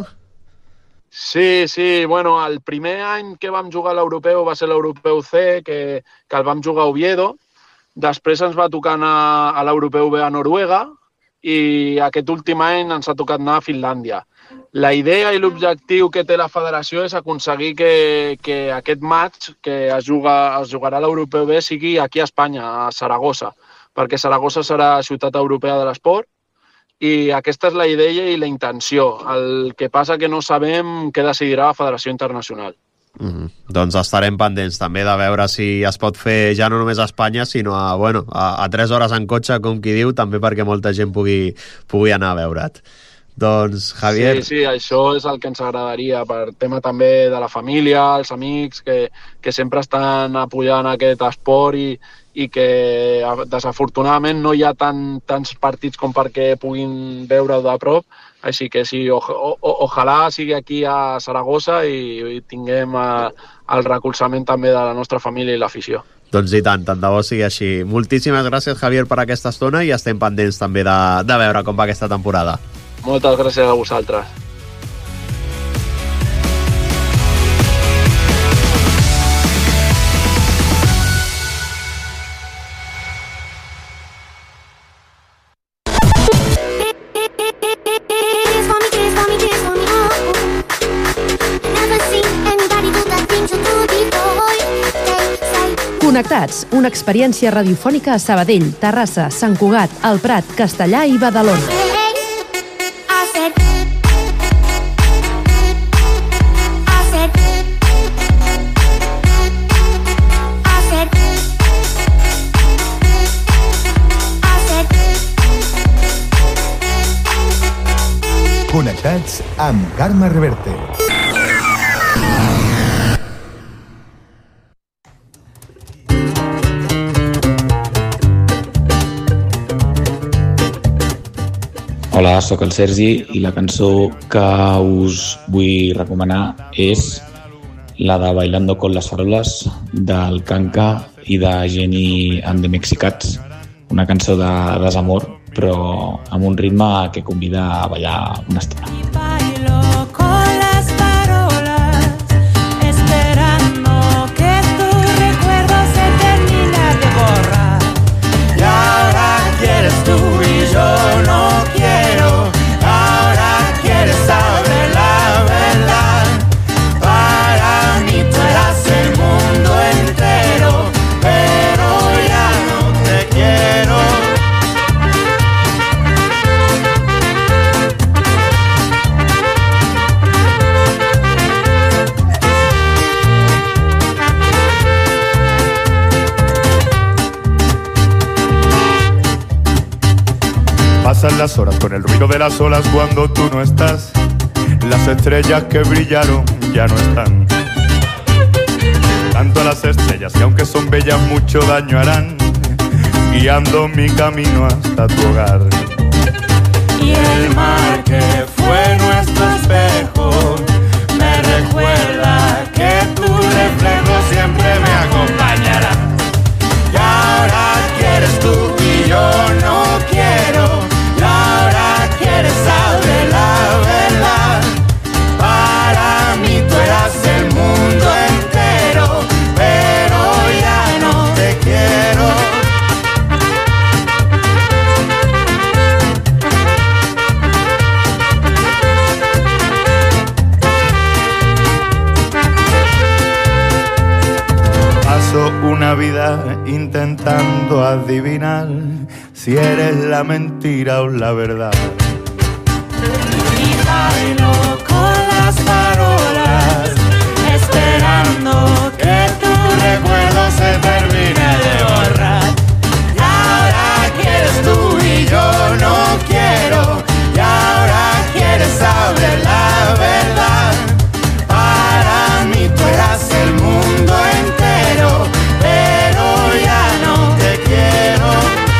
Sí, sí, bueno, el primer any que vam jugar a l'Europeu va ser l'Europeu C, que, que el vam jugar a Oviedo. Després ens va tocar anar a l'Europeu B a Noruega i aquest últim any ens ha tocat anar a Finlàndia. La idea i l'objectiu que té la federació és aconseguir que, que aquest match que es, juga, es jugarà a l'Europeu B sigui aquí a Espanya, a Saragossa, perquè Saragossa serà ciutat europea de l'esport i aquesta és la idea i la intenció. El que passa que no sabem què decidirà la Federació Internacional. Mm-hmm. Doncs estarem pendents també de veure si es pot fer ja no només a Espanya, sinó a, bueno, a, a tres hores en cotxe, com qui diu, també perquè molta gent pugui, pugui anar a veure't. Doncs, Javier... Sí, sí, això és el que ens agradaria, per tema també de la família, els amics, que, que sempre estan apoyant aquest esport i, i que desafortunadament no hi ha tant, tants partits com perquè puguin veure-ho de prop, així que sí, o, o, ojalà sigui aquí a Saragossa i, i tinguem a, el recolzament també de la nostra família i l'afició. Doncs i tant, tant de bo sigui així. Moltíssimes gràcies, Javier, per aquesta estona i estem pendents també de, de veure com va aquesta temporada. Moltes gràcies a vosaltres. Connectats, una experiència radiofònica a Sabadell, Terrassa, Sant Cugat, El Prat, Castellà i Badalona. Connectats amb Carme Reverte. Hola, sóc el Sergi i la cançó que us vull recomanar és la de Bailando con las farolas del Kanka i de Jenny and the Mexicats, una cançó de desamor però amb un ritme que convida a ballar una estona. Pasan las horas con el ruido de las olas cuando tú no estás. Las estrellas que brillaron ya no están. Tanto las estrellas que aunque son bellas mucho daño harán, guiando mi camino hasta tu hogar. Y el mar que fue nuestro espejo me recuerda que tu reflejo siempre me acompañará. Y ahora quieres tú y yo no quiero. Y ahora quieres saber la verdad. Para mí tú eras el mundo. puedo adivinar si eres la mentira o la verdad. Y bailo con las farolas, esperando que tu recuerdo se termine de borrar. Y ahora quieres tú y yo no quiero, y ahora quieres saber la verdad. Para mí tú eras el mundo entero, pero ya no te quiero.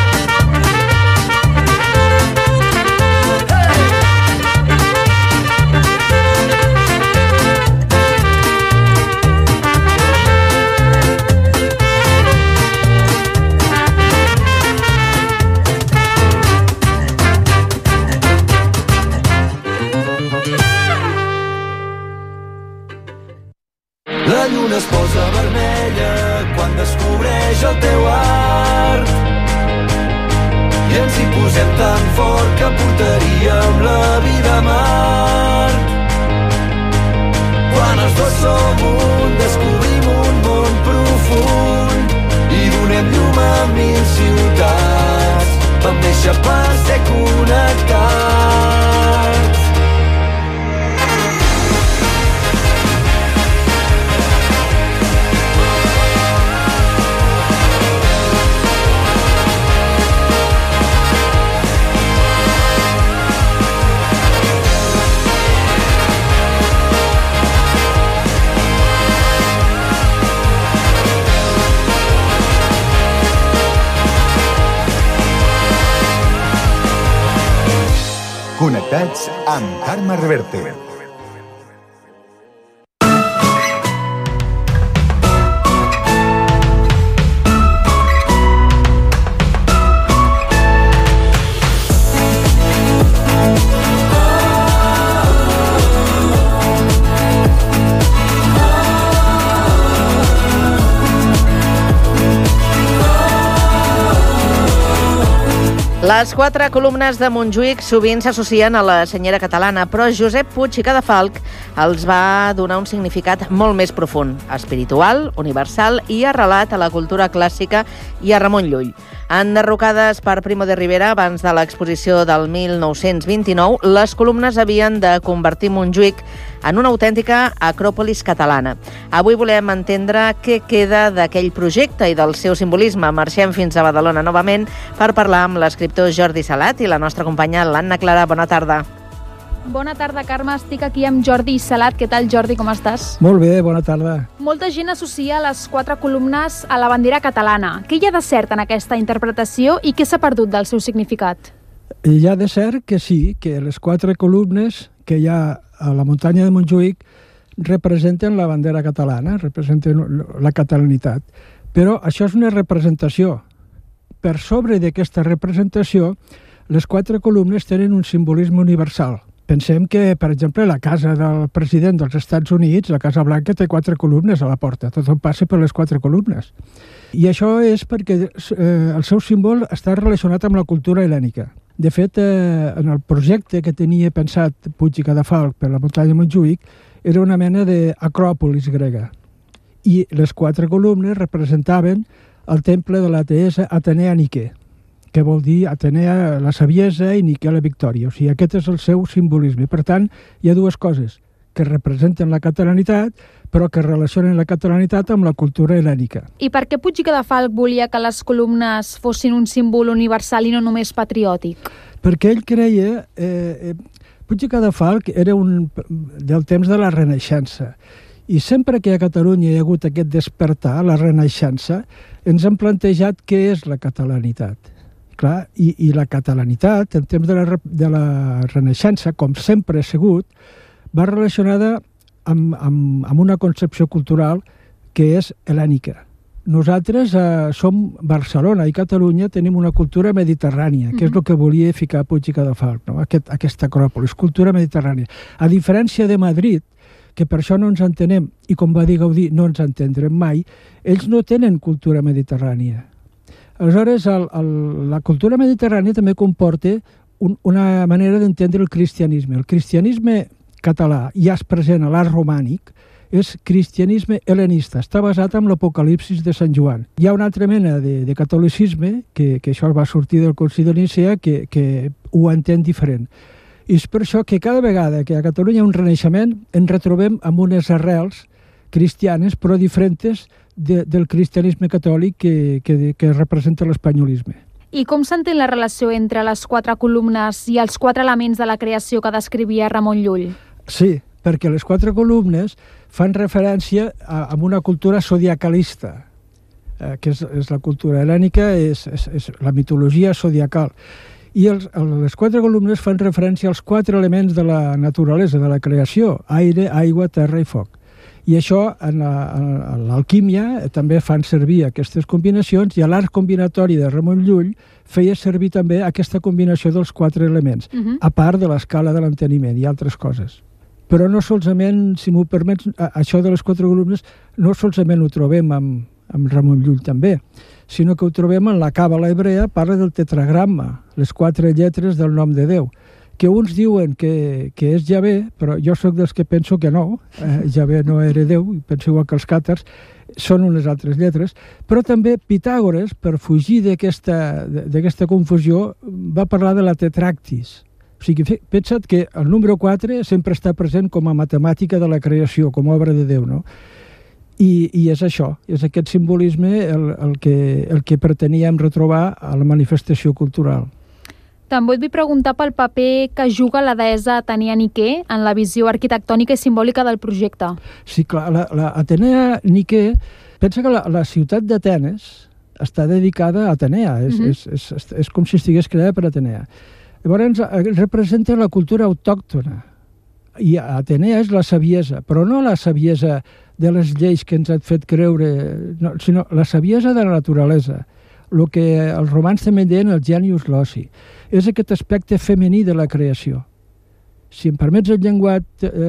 La lluna es posa vermella quan descobreix el teu art i ens hi posem tan fort que portaríem la vida a mar. Quan els dos som un, descobrim un món profund i donem llum a mil ciutats. Vam néixer per ser connectats. Connectats amb Carme Reverte. Les quatre columnes de Montjuïc sovint s'associen a la senyera catalana, però Josep Puig i Cadafalch els va donar un significat molt més profund, espiritual, universal i arrelat a la cultura clàssica i a Ramon Llull. Enderrocades per Primo de Rivera abans de l'exposició del mil nou-cents vint-i-nou, les columnes havien de convertir Montjuïc en una autèntica acròpolis catalana. Avui volem entendre què queda d'aquell projecte i del seu simbolisme. Marxem fins a Badalona novament per parlar amb l'escriptor Jordi Salat i la nostra companya l'Anna Clara. Bona tarda. Bona tarda, Carme. Estic aquí amb Jordi Salat. Què tal, Jordi? Com estàs? Molt bé, bona tarda. Molta gent associa les quatre columnes a la bandera catalana. Què hi ha de cert en aquesta interpretació i què s'ha perdut del seu significat? Hi ha de cert que sí, que les quatre columnes que hi ha a la muntanya de Montjuïc representen la bandera catalana, representen la catalanitat. Però això és una representació. Per sobre d'aquesta representació, les quatre columnes tenen un simbolisme universal. Pensem que, per exemple, la casa del president dels Estats Units, la Casa Blanca, té quatre columnes a la porta. Tothom passa per les quatre columnes. I això és perquè eh, el seu símbol està relacionat amb la cultura hel·lènica. De fet, eh, en el projecte que tenia pensat Puig i Cadafalch per la muntanya de Montjuïc, era una mena d'acròpolis grega. I les quatre columnes representaven el temple de la deessa Atenea Nike, que vol dir Atenea la saviesa i Nike la victòria. O sigui, aquest és el seu simbolisme. Per tant, hi ha dues coses que representen la catalanitat, però que relacionen la catalanitat amb la cultura hel·lènica. I per què Puig i Cadafalch volia que les columnes fossin un símbol universal i no només patriòtic? Perquè ell creia... Eh, Puig i Cadafalch era un, del temps de la Renaixença. I sempre que a Catalunya hi ha hagut aquest despertar, la Renaixença, ens hem plantejat què és la catalanitat. Clar, i, i la catalanitat, en temps de la, de la Renaixença, com sempre ha sigut, va relacionada amb, amb, amb una concepció cultural que és hel·lènica. Nosaltres eh, som Barcelona i Catalunya, tenim una cultura mediterrània, que mm-hmm. és el que volia ficar Puig i Cadafalch, no? Aquest, aquesta acròpolis, cultura mediterrània. A diferència de Madrid, que per això no ens entenem, i com va dir Gaudí, no ens entendrem mai, ells no tenen cultura mediterrània. Aleshores, el, el, la cultura mediterrània també comporta un, una manera d'entendre el cristianisme. El cristianisme català ja és present a l'art romànic, és cristianisme helenista, està basat en l'Apocalipsis de Sant Joan. Hi ha una altra mena de, de catolicisme, que, que això va sortir del Concili de Nicea, que, que ho entén diferent. I és per això que cada vegada que a Catalunya hi ha un renaixement ens retrobem amb unes arrels cristianes, però diferents de, del cristianisme catòlic que, que, que representa l'espanyolisme. I com s'entén la relació entre les quatre columnes i els quatre elements de la creació que descrivia Ramon Llull? Sí, perquè les quatre columnes fan referència a, a una cultura zodiacalista, eh, que és, és la cultura helènica, és, és, és la mitologia zodiacal. I els, les quatre columnes fan referència als quatre elements de la naturalesa, de la creació: aire, aigua, terra i foc. I això, en l'alquímia, també fan servir aquestes combinacions, i a l'art combinatori de Ramon Llull feia servir també aquesta combinació dels quatre elements, uh-huh. a part de l'escala de l'enteniment i altres coses. Però no solament, si m'ho permets, això de les quatre columnes, no solament ho trobem amb, amb Ramon Llull també, sinó que ho trobem en la càbala hebrea, parla del tetragrama, les quatre lletres del nom de Déu, que uns diuen que, que és Javé, però jo sóc dels que penso que no, eh, Javé no era Déu, penso igual que els càtars, són unes altres lletres, però també Pitàgores, per fugir d'aquesta confusió, va parlar de la tetractis. O sigui, pensa't que el número quatre sempre està present com a matemàtica de la creació, com a obra de Déu, no? I, i és això, és aquest simbolisme el, el, que, el que preteníem retrobar a la manifestació cultural. També et vull preguntar pel paper que juga la deessa Atenea Niquer en la visió arquitectònica i simbòlica del projecte. Sí, clar, la, la Atenea Niquer pensa que la, la ciutat d'Atenes està dedicada a Atenea, és, uh-huh. és, és, és, és com si estigués creada per Atenea. Llavors representa la cultura autòctona, i Atenea és la saviesa, però no la saviesa de les lleis que ens han fet creure, no, sinó la saviesa de la naturalesa, el que els romans també deien el genius loci. És aquest aspecte femení de la creació. Si em permets el llenguat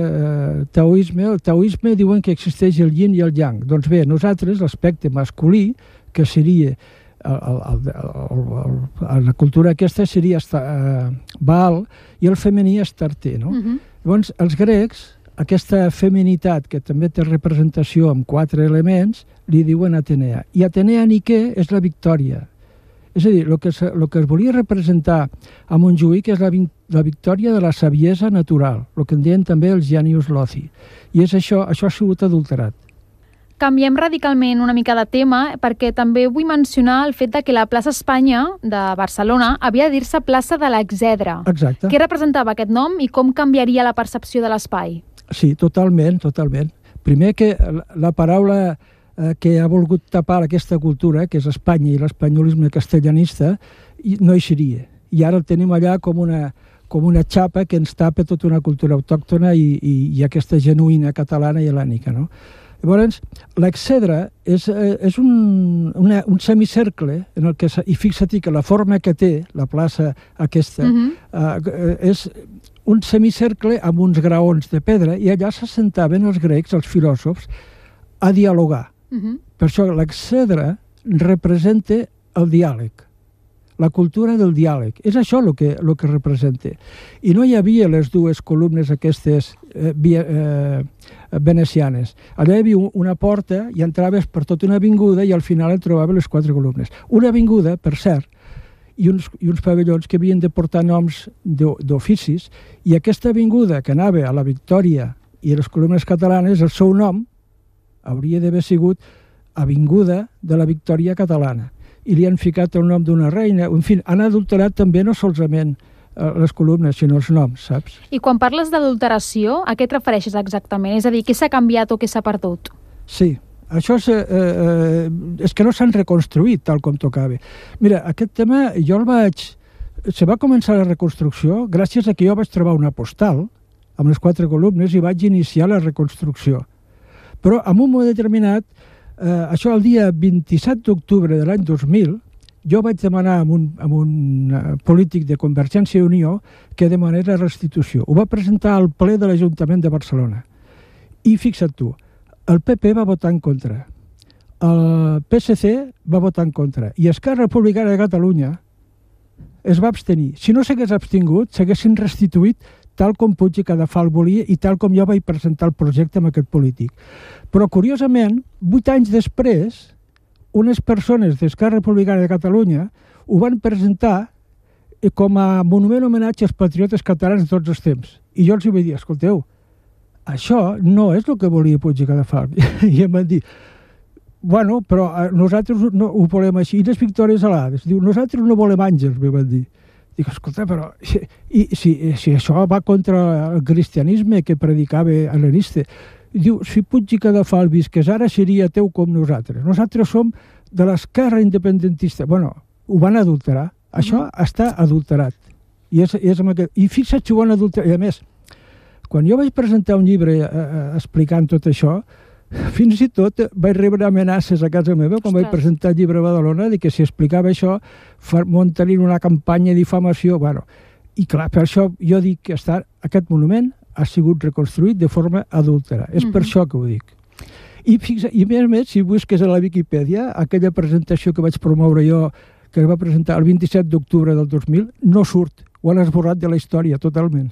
eh, taoisme, el taoisme diuen que existeix el yin i el yang. Doncs bé, nosaltres l'aspecte masculí, que seria el, el, el, el, la cultura aquesta seria uh, Baal, i el femení Astarté, no? Uh-huh. Llavors, els grecs, aquesta feminitat, que també té representació amb quatre elements, li diuen Atenea. I Atenea Niquer és la victòria. És a dir, el que, es, el que es volia representar a Montjuïc és la, la victòria de la saviesa natural, el que en deien també els genius loci. I és això, això ha sigut adulterat. Canviem radicalment una mica de tema, perquè també vull mencionar el fet de que la plaça Espanya de Barcelona havia de dir-se plaça de l'Exedra. Exacte. Què representava aquest nom i com canviaria la percepció de l'espai? Sí, totalment, totalment. Primer que la paraula eh, que ha volgut tapar aquesta cultura, que és Espanya i l'espanyolisme castellanista, no hi seria. I ara el tenim allà com una, com una xapa que ens tapa tota una cultura autòctona i, i, i aquesta genuïna catalana i hel·lènica, no? Llavors, l'Exedra és, és un, una, un semicercle en el que, i fixa't que la forma que té la plaça aquesta uh-huh. uh, és un semicercle amb uns graons de pedra, i allà s'assentaven els grecs, els filòsofs, a dialogar. Uh-huh. Per això l'Exedra representa el diàleg, la cultura del diàleg. És això el que, el que representa. I no hi havia les dues columnes aquestes eh, via, eh, venecianes. Allà hi havia una porta i entraves per tota una avinguda i al final et trobaves les quatre columnes. Una avinguda, per cert, i uns, i uns pavellons que havien de portar noms d'oficis, i aquesta avinguda que anava a la Victòria i a les columnes catalanes, el seu nom hauria d'haver sigut Avinguda de la Victòria Catalana. I li han ficat el nom d'una reina. En fi, han adulterat també no solament les columnes, sinó els noms, saps? I quan parles d'adulteració, a què et refereixes exactament? És a dir, què s'ha canviat o què s'ha perdut? Sí, això és, eh, eh, és que no s'han reconstruït tal com tocava. Mira, aquest tema jo el vaig... Se va començar la reconstrucció gràcies a que jo vaig trobar una postal amb les quatre columnes i vaig iniciar la reconstrucció. Però en un moment determinat, eh, això el dia vint-i-set d'octubre de l'any dos mil, jo vaig demanar a un, a un polític de Convergència i Unió que demanés la restitució. Ho va presentar al ple de l'Ajuntament de Barcelona. I fixa't tu, el P P va votar en contra, el P S C va votar en contra i Esquerra Republicana de Catalunya es va abstenir. Si no s'hagués abstingut, s'haguessin restituït tal com Puig i Cadafalch volia i tal com jo vaig presentar el projecte amb aquest polític. Però, curiosament, vuit anys després, unes persones d'Esquerra Republicana de Catalunya ho van presentar com a monument homenatge als patriotes catalans de tots els temps. I jo els vaig dir, escolteu, això no és el que volia Puig i Cadafalch. I em van dir, bueno, però nosaltres no ho volem així. I les victòries alades. Diu, nosaltres no volem àngels, me van dir. Dic, escolta, però i, si, si això va contra el cristianisme que predicava Hel·lenista, diu, si Puig i Cadafalch visqués ara seria teu com nosaltres. Nosaltres som de l'esquerra independentista. Bueno, ho van adulterar. Això mm. està adulterat. I, és, és aquest... I fixa't si ho van adulterar. I a més, quan jo vaig presentar un llibre eh, eh, explicant tot això, fins i tot vaig rebre amenaces a casa meva quan Ostres. vaig presentar el llibre a Badalona de que si explicava això muntarien una campanya de difamació. Bueno, i clar, per això jo dic que està, aquest monument ha sigut reconstruït de forma adúltera. És mm-hmm. per això que ho dic. I, fixa, i a més, si busques a la Viquipèdia, aquella presentació que vaig promoure jo, que es va presentar el vint-i-set d'octubre del dos mil, no surt. Ho han esborrat de la història, totalment.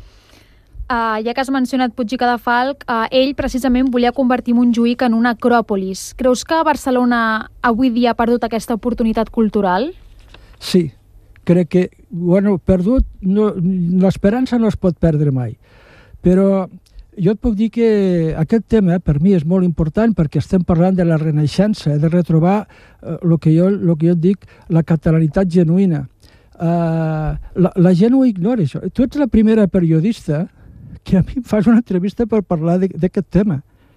Uh, ja que has mencionat Puig i Cadafalch, uh, ell precisament volia convertir Montjuïc en una acròpolis. Creus que Barcelona avui dia ha perdut aquesta oportunitat cultural? Sí, crec que, bueno, perdut, no, l'esperança no es pot perdre mai. Però jo et puc dir que aquest tema per mi és molt important perquè estem parlant de la renaixença, de retrobar el uh, que, jo, lo que jo dic, la catalanitat genuïna. Uh, la, la gent ho ignora, això. Tu ets la primera periodista que a mi em fas una entrevista per parlar d'aquest tema.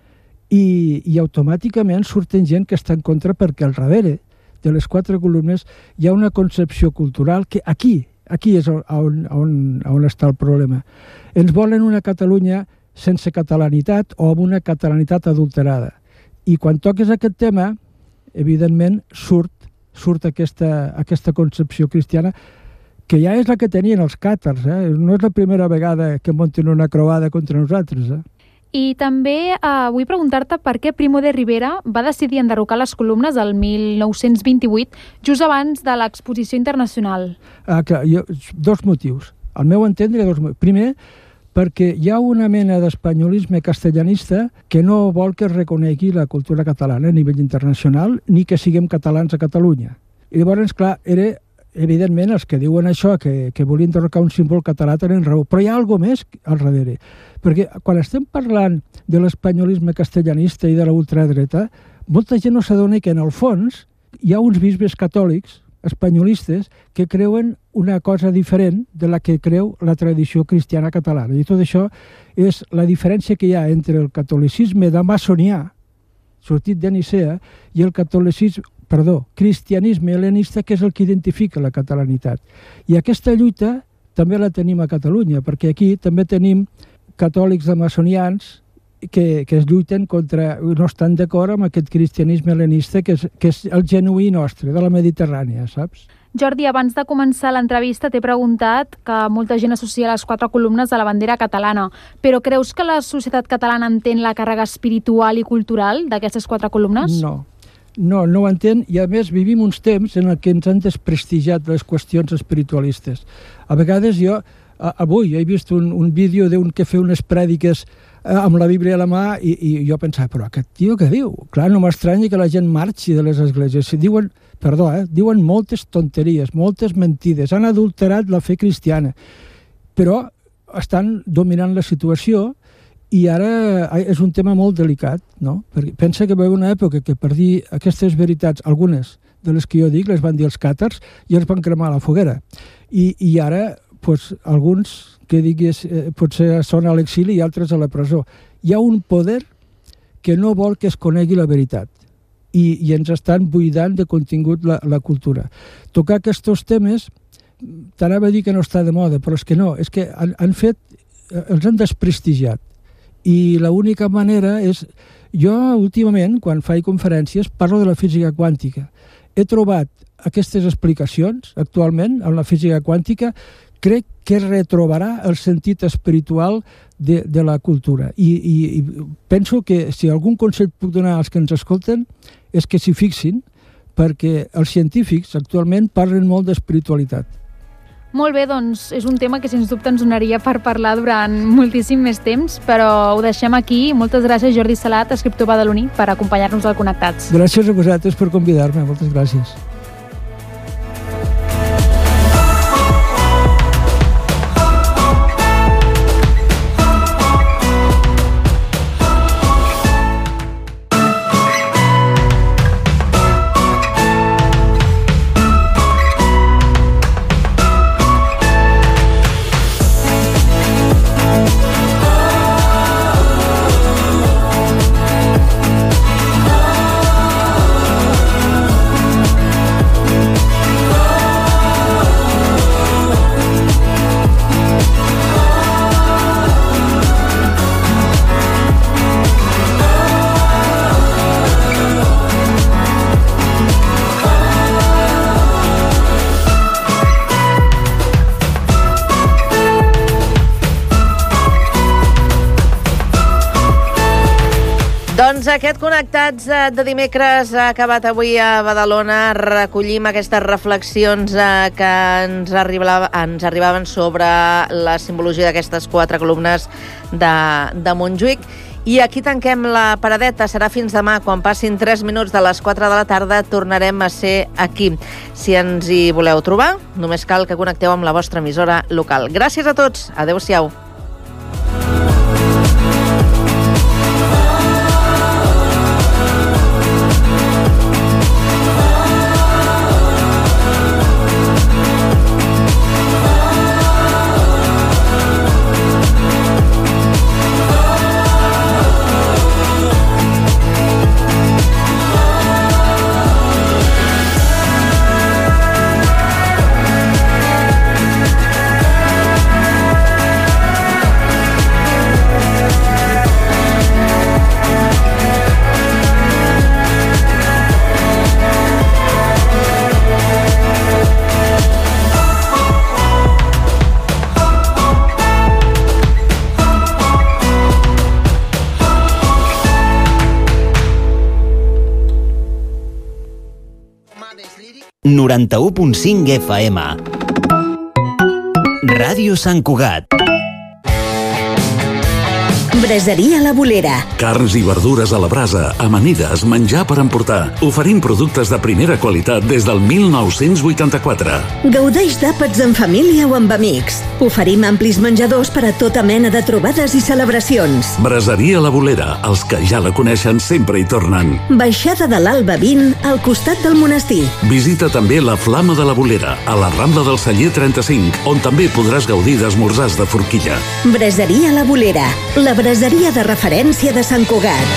I, I automàticament surten gent que està en contra perquè al darrere de les quatre columnes hi ha una concepció cultural que aquí, aquí és on, on, on està el problema. Ens volen una Catalunya sense catalanitat o amb una catalanitat adulterada. I quan toques aquest tema, evidentment surt, surt aquesta, aquesta concepció cristiana que ja és la que tenien els càtars, eh? No és la primera vegada que munten una croada contra nosaltres. Eh? I també eh, vull preguntar-te per què Primo de Rivera va decidir enderrocar les columnes el mil nou-cents vint-i-vuit, just abans de l'exposició internacional. Ah, clar, jo, dos motius. Al meu entendre, dos motius. Primer, perquè hi ha una mena d'espanyolisme castellanista que no vol que es reconegui la cultura catalana a nivell internacional ni que siguem catalans a Catalunya. I llavors, clar, era... Evidentment, els que diuen això, que, que volien derrocar un símbol català, tenen raó. Però hi ha alguna més al darrere. Perquè quan estem parlant de l'espanyolisme castellanista i de la ultradreta, molta gent no s'adona que en el fons hi ha uns bisbes catòlics espanyolistes que creuen una cosa diferent de la que creu la tradició cristiana catalana. I tot això és la diferència que hi ha entre el catolicisme damasonià, sortit de Nicea, i el catolicisme perdó, cristianisme hel·lenista, que és el que identifica la catalanitat. I aquesta lluita també la tenim a Catalunya, perquè aquí també tenim catòlics damasonians que, que es lluiten contra, no estan d'acord amb aquest cristianisme hel·lenista, que és, que és el genuí nostre, de la Mediterrània, saps? Jordi, abans de començar l'entrevista t'he preguntat que molta gent associa les quatre columnes a la bandera catalana, però creus que la societat catalana entén la càrrega espiritual i cultural d'aquestes quatre columnes? No. No, no ho entén, i a més vivim uns temps en què ens han desprestigiat les qüestions espiritualistes. A vegades jo, avui he vist un, un vídeo d'un que fa unes prèdiques amb la Bíblia a la mà i, i jo pensava, però aquest tio què diu? Clar, no m'estranya que la gent marxi de les esglésies. Si diuen, perdó, eh, diuen moltes tonteries, moltes mentides, han adulterat la fe cristiana, però estan dominant la situació. I ara és un tema molt delicat, no? Perquè pensa que va haver una època que per dir aquestes veritats, algunes de les que jo dic, les van dir els càtars i els van cremar a la foguera. I, i ara, pues, alguns que diguis, eh, potser són a l'exili i altres a la presó. Hi ha un poder que no vol que es conegui la veritat i, i ens estan buidant de contingut la, la cultura. Tocar aquests temes, t'anava a dir que no està de moda, però és que no, és que han, han fet, els han desprestigiat. I l'única manera és... Jo, últimament, quan faig conferències, parlo de la física quàntica. He trobat aquestes explicacions, actualment, en la física quàntica, crec que retrobarà el sentit espiritual de, de la cultura. I, i, I penso que si algun consell puc donar als que ens escolten és que s'hi fixin, perquè els científics actualment parlen molt d'espiritualitat. Molt bé, doncs és un tema que sens dubte ens donaria per parlar durant moltíssim més temps, però ho deixem aquí. Moltes gràcies, Jordi Salat, escriptor badaloní, per acompanyar-nos al Connectats. Gràcies a vosaltres per convidar-me, moltes gràcies. Doncs aquest Connectats de dimecres ha acabat avui a Badalona. Recollim aquestes reflexions que ens, arribava, ens arribaven sobre la simbologia d'aquestes quatre columnes de, de Montjuïc. I aquí tanquem la paradeta. Serà fins demà, quan passin tres minuts de les quatre de la tarda, tornarem a ser aquí. Si ens hi voleu trobar, només cal que connecteu amb la vostra emissora local. Gràcies a tots. Adéu-siau. noranta-u punt cinc F M. Ràdio Sant Cugat. Braseria La Bolera. Carns i verdures a la brasa, amanides, menjar per emportar. Oferim productes de primera qualitat des del mil nou-cents vuitanta-quatre. Gaudeix d'àpats en família o amb amics. Oferim amplis menjadors per a tota mena de trobades i celebracions. Braseria La Bolera. Els que ja la coneixen sempre hi tornen. Baixada de l'Alba vint, al costat del monestir. Visita també la Flama de la Bolera, a la Rambla del Celler trenta-cinc, on també podràs gaudir d'esmorzars de forquilla. Braseria La Bolera. La braseria de referència de Sant Cugat.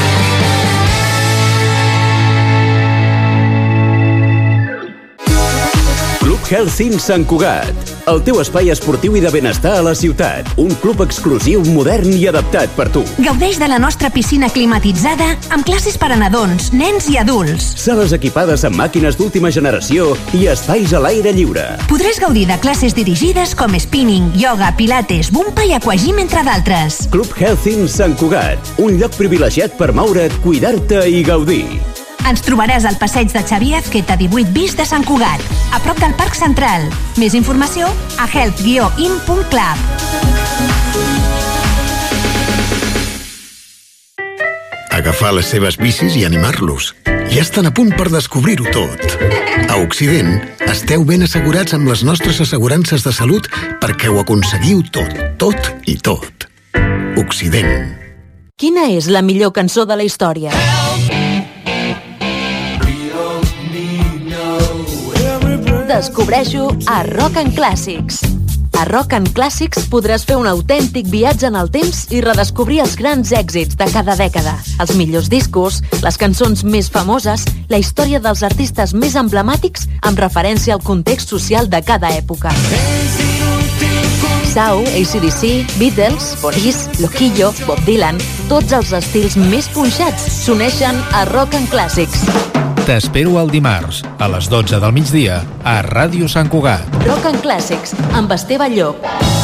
Club Health Sant Cugat. El teu espai esportiu i de benestar a la ciutat. Un club exclusiu, modern i adaptat per tu. Gaudeix de la nostra piscina climatitzada amb classes per a nadons, nens i adults. Sales equipades amb màquines d'última generació i espais a l'aire lliure. Podràs gaudir de classes dirigides com spinning, yoga, pilates, bumpa i aquagym, entre d'altres. Club Health Sant Cugat. Un lloc privilegiat per moure't, cuidar-te i gaudir. Ens trobaràs al passeig de Xavier Azqueta divuit bis de Sant Cugat, a prop del Parc Central. Més informació a health guió in punt club. Agafar les seves bicis i animar-los. Ja estan a punt per descobrir-ho tot. A Occident, esteu ben assegurats amb les nostres assegurances de salut perquè ho aconseguiu tot, tot i tot. Occident. Quina és la millor cançó de la història? Descobreixo a Rock and Classics. A Rock and Classics podràs fer un autèntic viatge en el temps i redescobrir els grans èxits de cada dècada, els millors discos, les cançons més famoses, la història dels artistes més emblemàtics amb referència al context social de cada època. Sau, A C D C, Beatles, Police, Loquillo, Bob Dylan, tots els estils més punxats s'uneixen a Rock and Classics. T'espero el dimarts, a les dotze del migdia, a Ràdio Sant Cugat. Rock and Classics, amb Esteve Llop.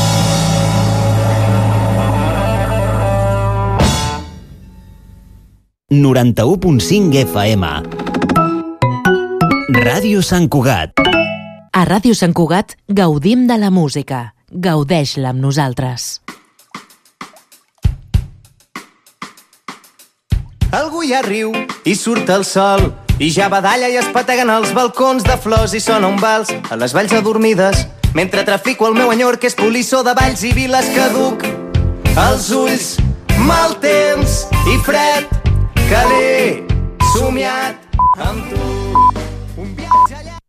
noranta-u punt cinc F M. Ràdio Sant Cugat. A Ràdio Sant Cugat gaudim de la música. Gaudeix-la amb nosaltres. Algú ja riu i surt el sol i ja badalla i es pateguen els balcons de flors i sona un vals a les valls adormides mentre trafico el meu enyor que és polissó de valls i viles caduc. Els ulls, mal temps i fred que l'he somiat amb tu. Un viatge allà...